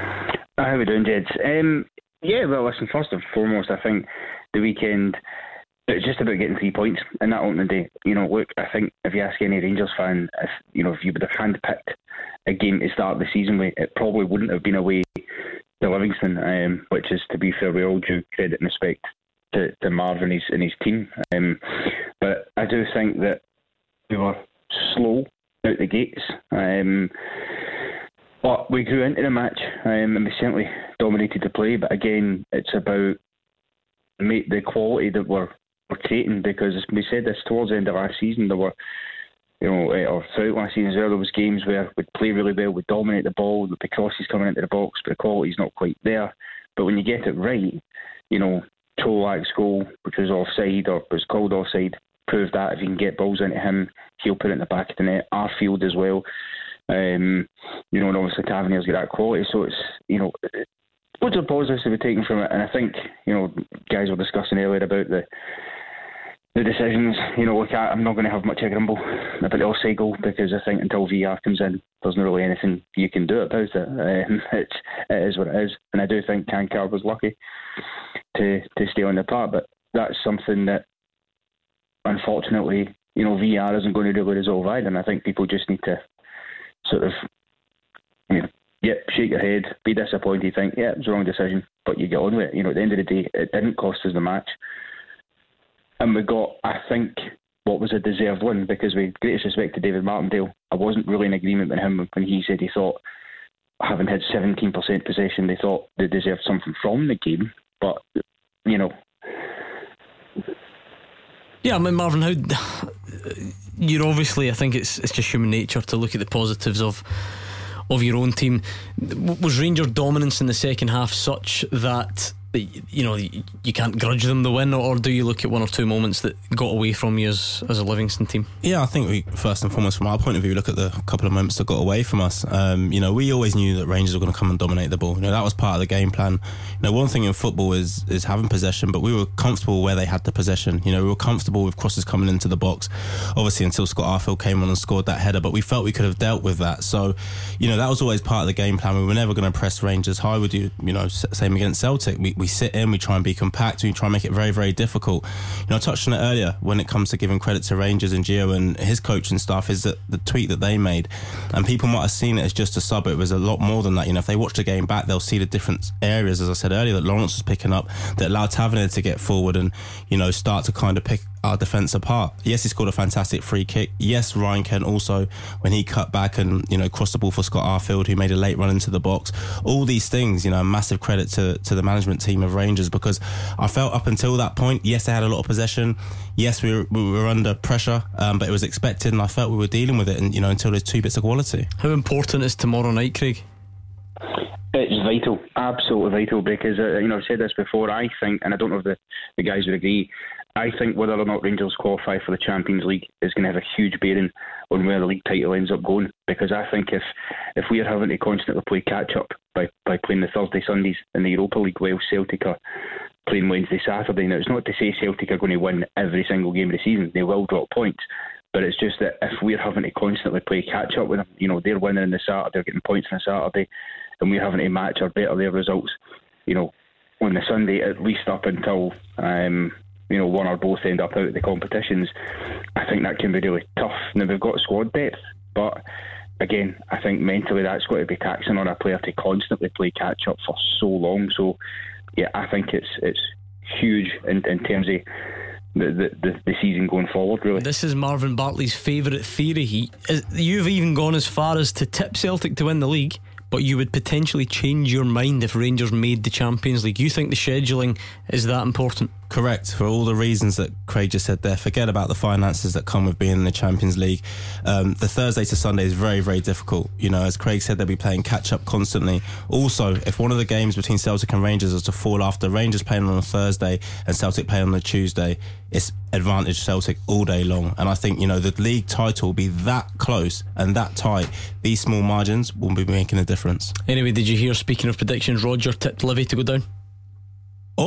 How are we doing, Jeds? Um, yeah, well, listen, first and foremost, I think the weekend it's just about getting three points in that opening day. You know, look, I think if you ask any Rangers fan, if you know if you would have handpicked a game to start the season with, it probably wouldn't have been away to Livingston, um, which is, to be fair, we all due credit and respect to, to Marv and his, and his team. Um, but I do think that we were slow out the gates. Um, but we grew into the match, um, and we certainly dominated the play. But again, it's about make the quality that we're, we're creating, because we said this towards the end of last season, there were, you know, or throughout last season as well, there was games where we'd play really well, we'd dominate the ball, the crosses coming into the box, but the quality's not quite there. But when you get it right, you know, Cholak's goal, which was offside, or was called offside, proved that if you can get balls into him, he'll put it in the back of the net. Arfield as well. Um, you know, and obviously Tavernier's got that quality, so it's, you know, loads of positives to be taken from it. And I think, you know, guys were discussing earlier about the the decisions. You know, look, I'm not going to have much of a grumble about the offside goal, because I think until V R comes in, there's not really anything you can do about it. Um, it's, it is what it is. And I do think Kankar was lucky to, to stay on the park, but that's something that, unfortunately, you know, V R isn't going to really resolve either. And I think people just need to sort of, you know, yep, shake your head, be disappointed, think, yeah, it was the wrong decision, but you get on with it. You know, at the end of the day, it didn't cost us the match. And we got, I think, what was a deserved win, because with greatest respect to David Martindale, I wasn't really in agreement with him when he said he thought, having had seventeen percent possession, they thought they deserved something from the game. But, you know. Yeah, I mean, Marvin, how you're obviously, I think it's it's just human nature to look at the positives of of your own team. Was Rangers' dominance in the second half such that, you know, you can't grudge them the win, or do you look at one or two moments that got away from you as, as a Livingston team? Yeah, I think we, first and foremost, from our point of view, look at the couple of moments that got away from us. Um, you know, we always knew that Rangers were going to come and dominate the ball. You know, that was part of the game plan. You know, one thing in football is is having possession, but we were comfortable where they had the possession. You know, we were comfortable with crosses coming into the box, obviously until Scott Arfield came on and scored that header, but we felt we could have dealt with that. So, you know, that was always part of the game plan. We were never going to press Rangers high. We do, you know, same against Celtic. We, we sit in, we try and be compact, we try and make it very, very difficult. You know, I touched on it earlier when it comes to giving credit to Rangers and Gio and his coaching staff, is that the tweet that they made, and people might have seen it as just a sub, but it was a lot more than that. You know, if they watch the game back, they'll see the different areas, as I said earlier, that Lawrence was picking up that allowed Tavernier to get forward and, you know, start to kind of pick our defence apart. Yes, he scored a fantastic free kick. Yes, Ryan Kent also, when he cut back and, you know, crossed the ball for Scott Arfield, who made a late run into the box. All these things, you know, massive credit to, to the management team of Rangers, because I felt up until that point, yes, they had a lot of possession. Yes, we were, we were under pressure, um, but it was expected, and I felt we were dealing with it, and, you know, until there's two bits of quality. How important is tomorrow night, Craig? It's vital, absolutely vital, because, uh, you know, I've said this before, I think, and I don't know if the, the guys would agree, I think whether or not Rangers qualify for the Champions League is going to have a huge bearing on where the league title ends up going, because I think if if we are having to constantly play catch-up by, by playing the Thursday, Sundays in the Europa League, while Celtic are playing Wednesday, Saturday, now it's not to say Celtic are going to win every single game of the season, they will drop points, but it's just that if we're having to constantly play catch-up with them, you know, they're winning on the Saturday, they're getting points on the Saturday, and we're having to match or better their results, you know, on the Sunday, at least up until um, you know, one or both end up out of the competitions. I think that can be really tough. Now, we've got squad depth, but again, I think mentally that's got to be taxing on a player to constantly play catch up for so long. So yeah, I think it's it's huge in, in terms of the, the, the season going forward, really. This is Marvin Bartley's favourite theory. He, you've even gone as far as to tip Celtic to win the league, but you would potentially change your mind if Rangers made the Champions League. You think the scheduling is that important? Correct, for all the reasons that Craig just said there. Forget about the finances that come with being in the Champions League. Um, the Thursday to Sunday is very, very difficult. You know, as Craig said, they'll be playing catch-up constantly. Also, if one of the games between Celtic and Rangers is to fall after Rangers playing on a Thursday and Celtic playing on a Tuesday, it's advantage Celtic all day long. And I think, you know, the league title will be that close and that tight. These small margins will be making a difference. Anyway, did you hear, speaking of predictions, Roger tipped Livy to go down? Oh,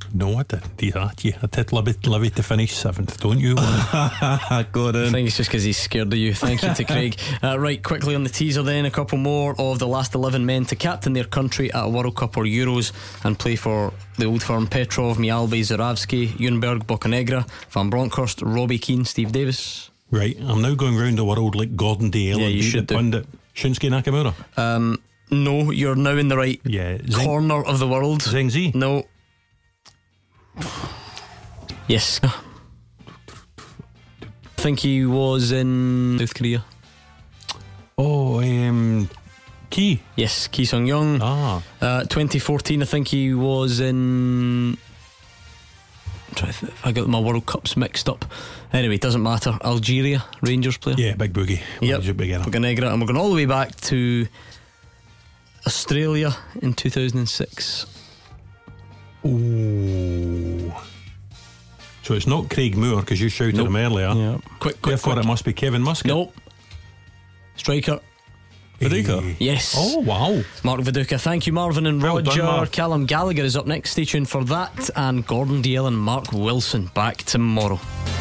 No, I didn't do that. You had to Livy, Livy to finish seventh, don't you? Gordon. I think it's just because he's scared of you. Thank you to Craig. Uh, right, quickly on the teaser then, a couple more of the last eleven men to captain their country at a World Cup or Euros and play for the Old Firm: Petrov, Mialbi, Zurawski, Junberg, Bocanegra, Van Bronckhorst, Robbie Keane, Steve Davis. Right, I'm now going round the world like Gordon Dalziel Yeah, and you beat should the do. pundit Shinsuke Nakamura. Um, no, you're now in the right yeah, Zing- corner of the world. Zheng Zi? No. Yes. I think he was in South Korea. Oh, um, Ki. Yes, Ki Sung Young. Ah. Uh, twenty fourteen, I think he was in. I'm trying to th- I got my World Cups mixed up. Anyway, doesn't matter. Algeria, Rangers player. Yeah, Big Boogie. Yep. Bocanegra. Bocanegra. And we're going all the way back to Australia in two thousand six. Ooh. So it's not Craig Moore because you shouted Nope. him earlier. Yeah. Quick, quick, Therefore, quick. it must be Kevin Muscat. Nope. Striker. Viduka. Yes. Oh, wow. Mark Viduka. Thank you, Marvin and Well Roger. done, Mark. Callum Gallagher is up next. Stay tuned for that. And Gordon Dalziel and Mark Wilson back tomorrow.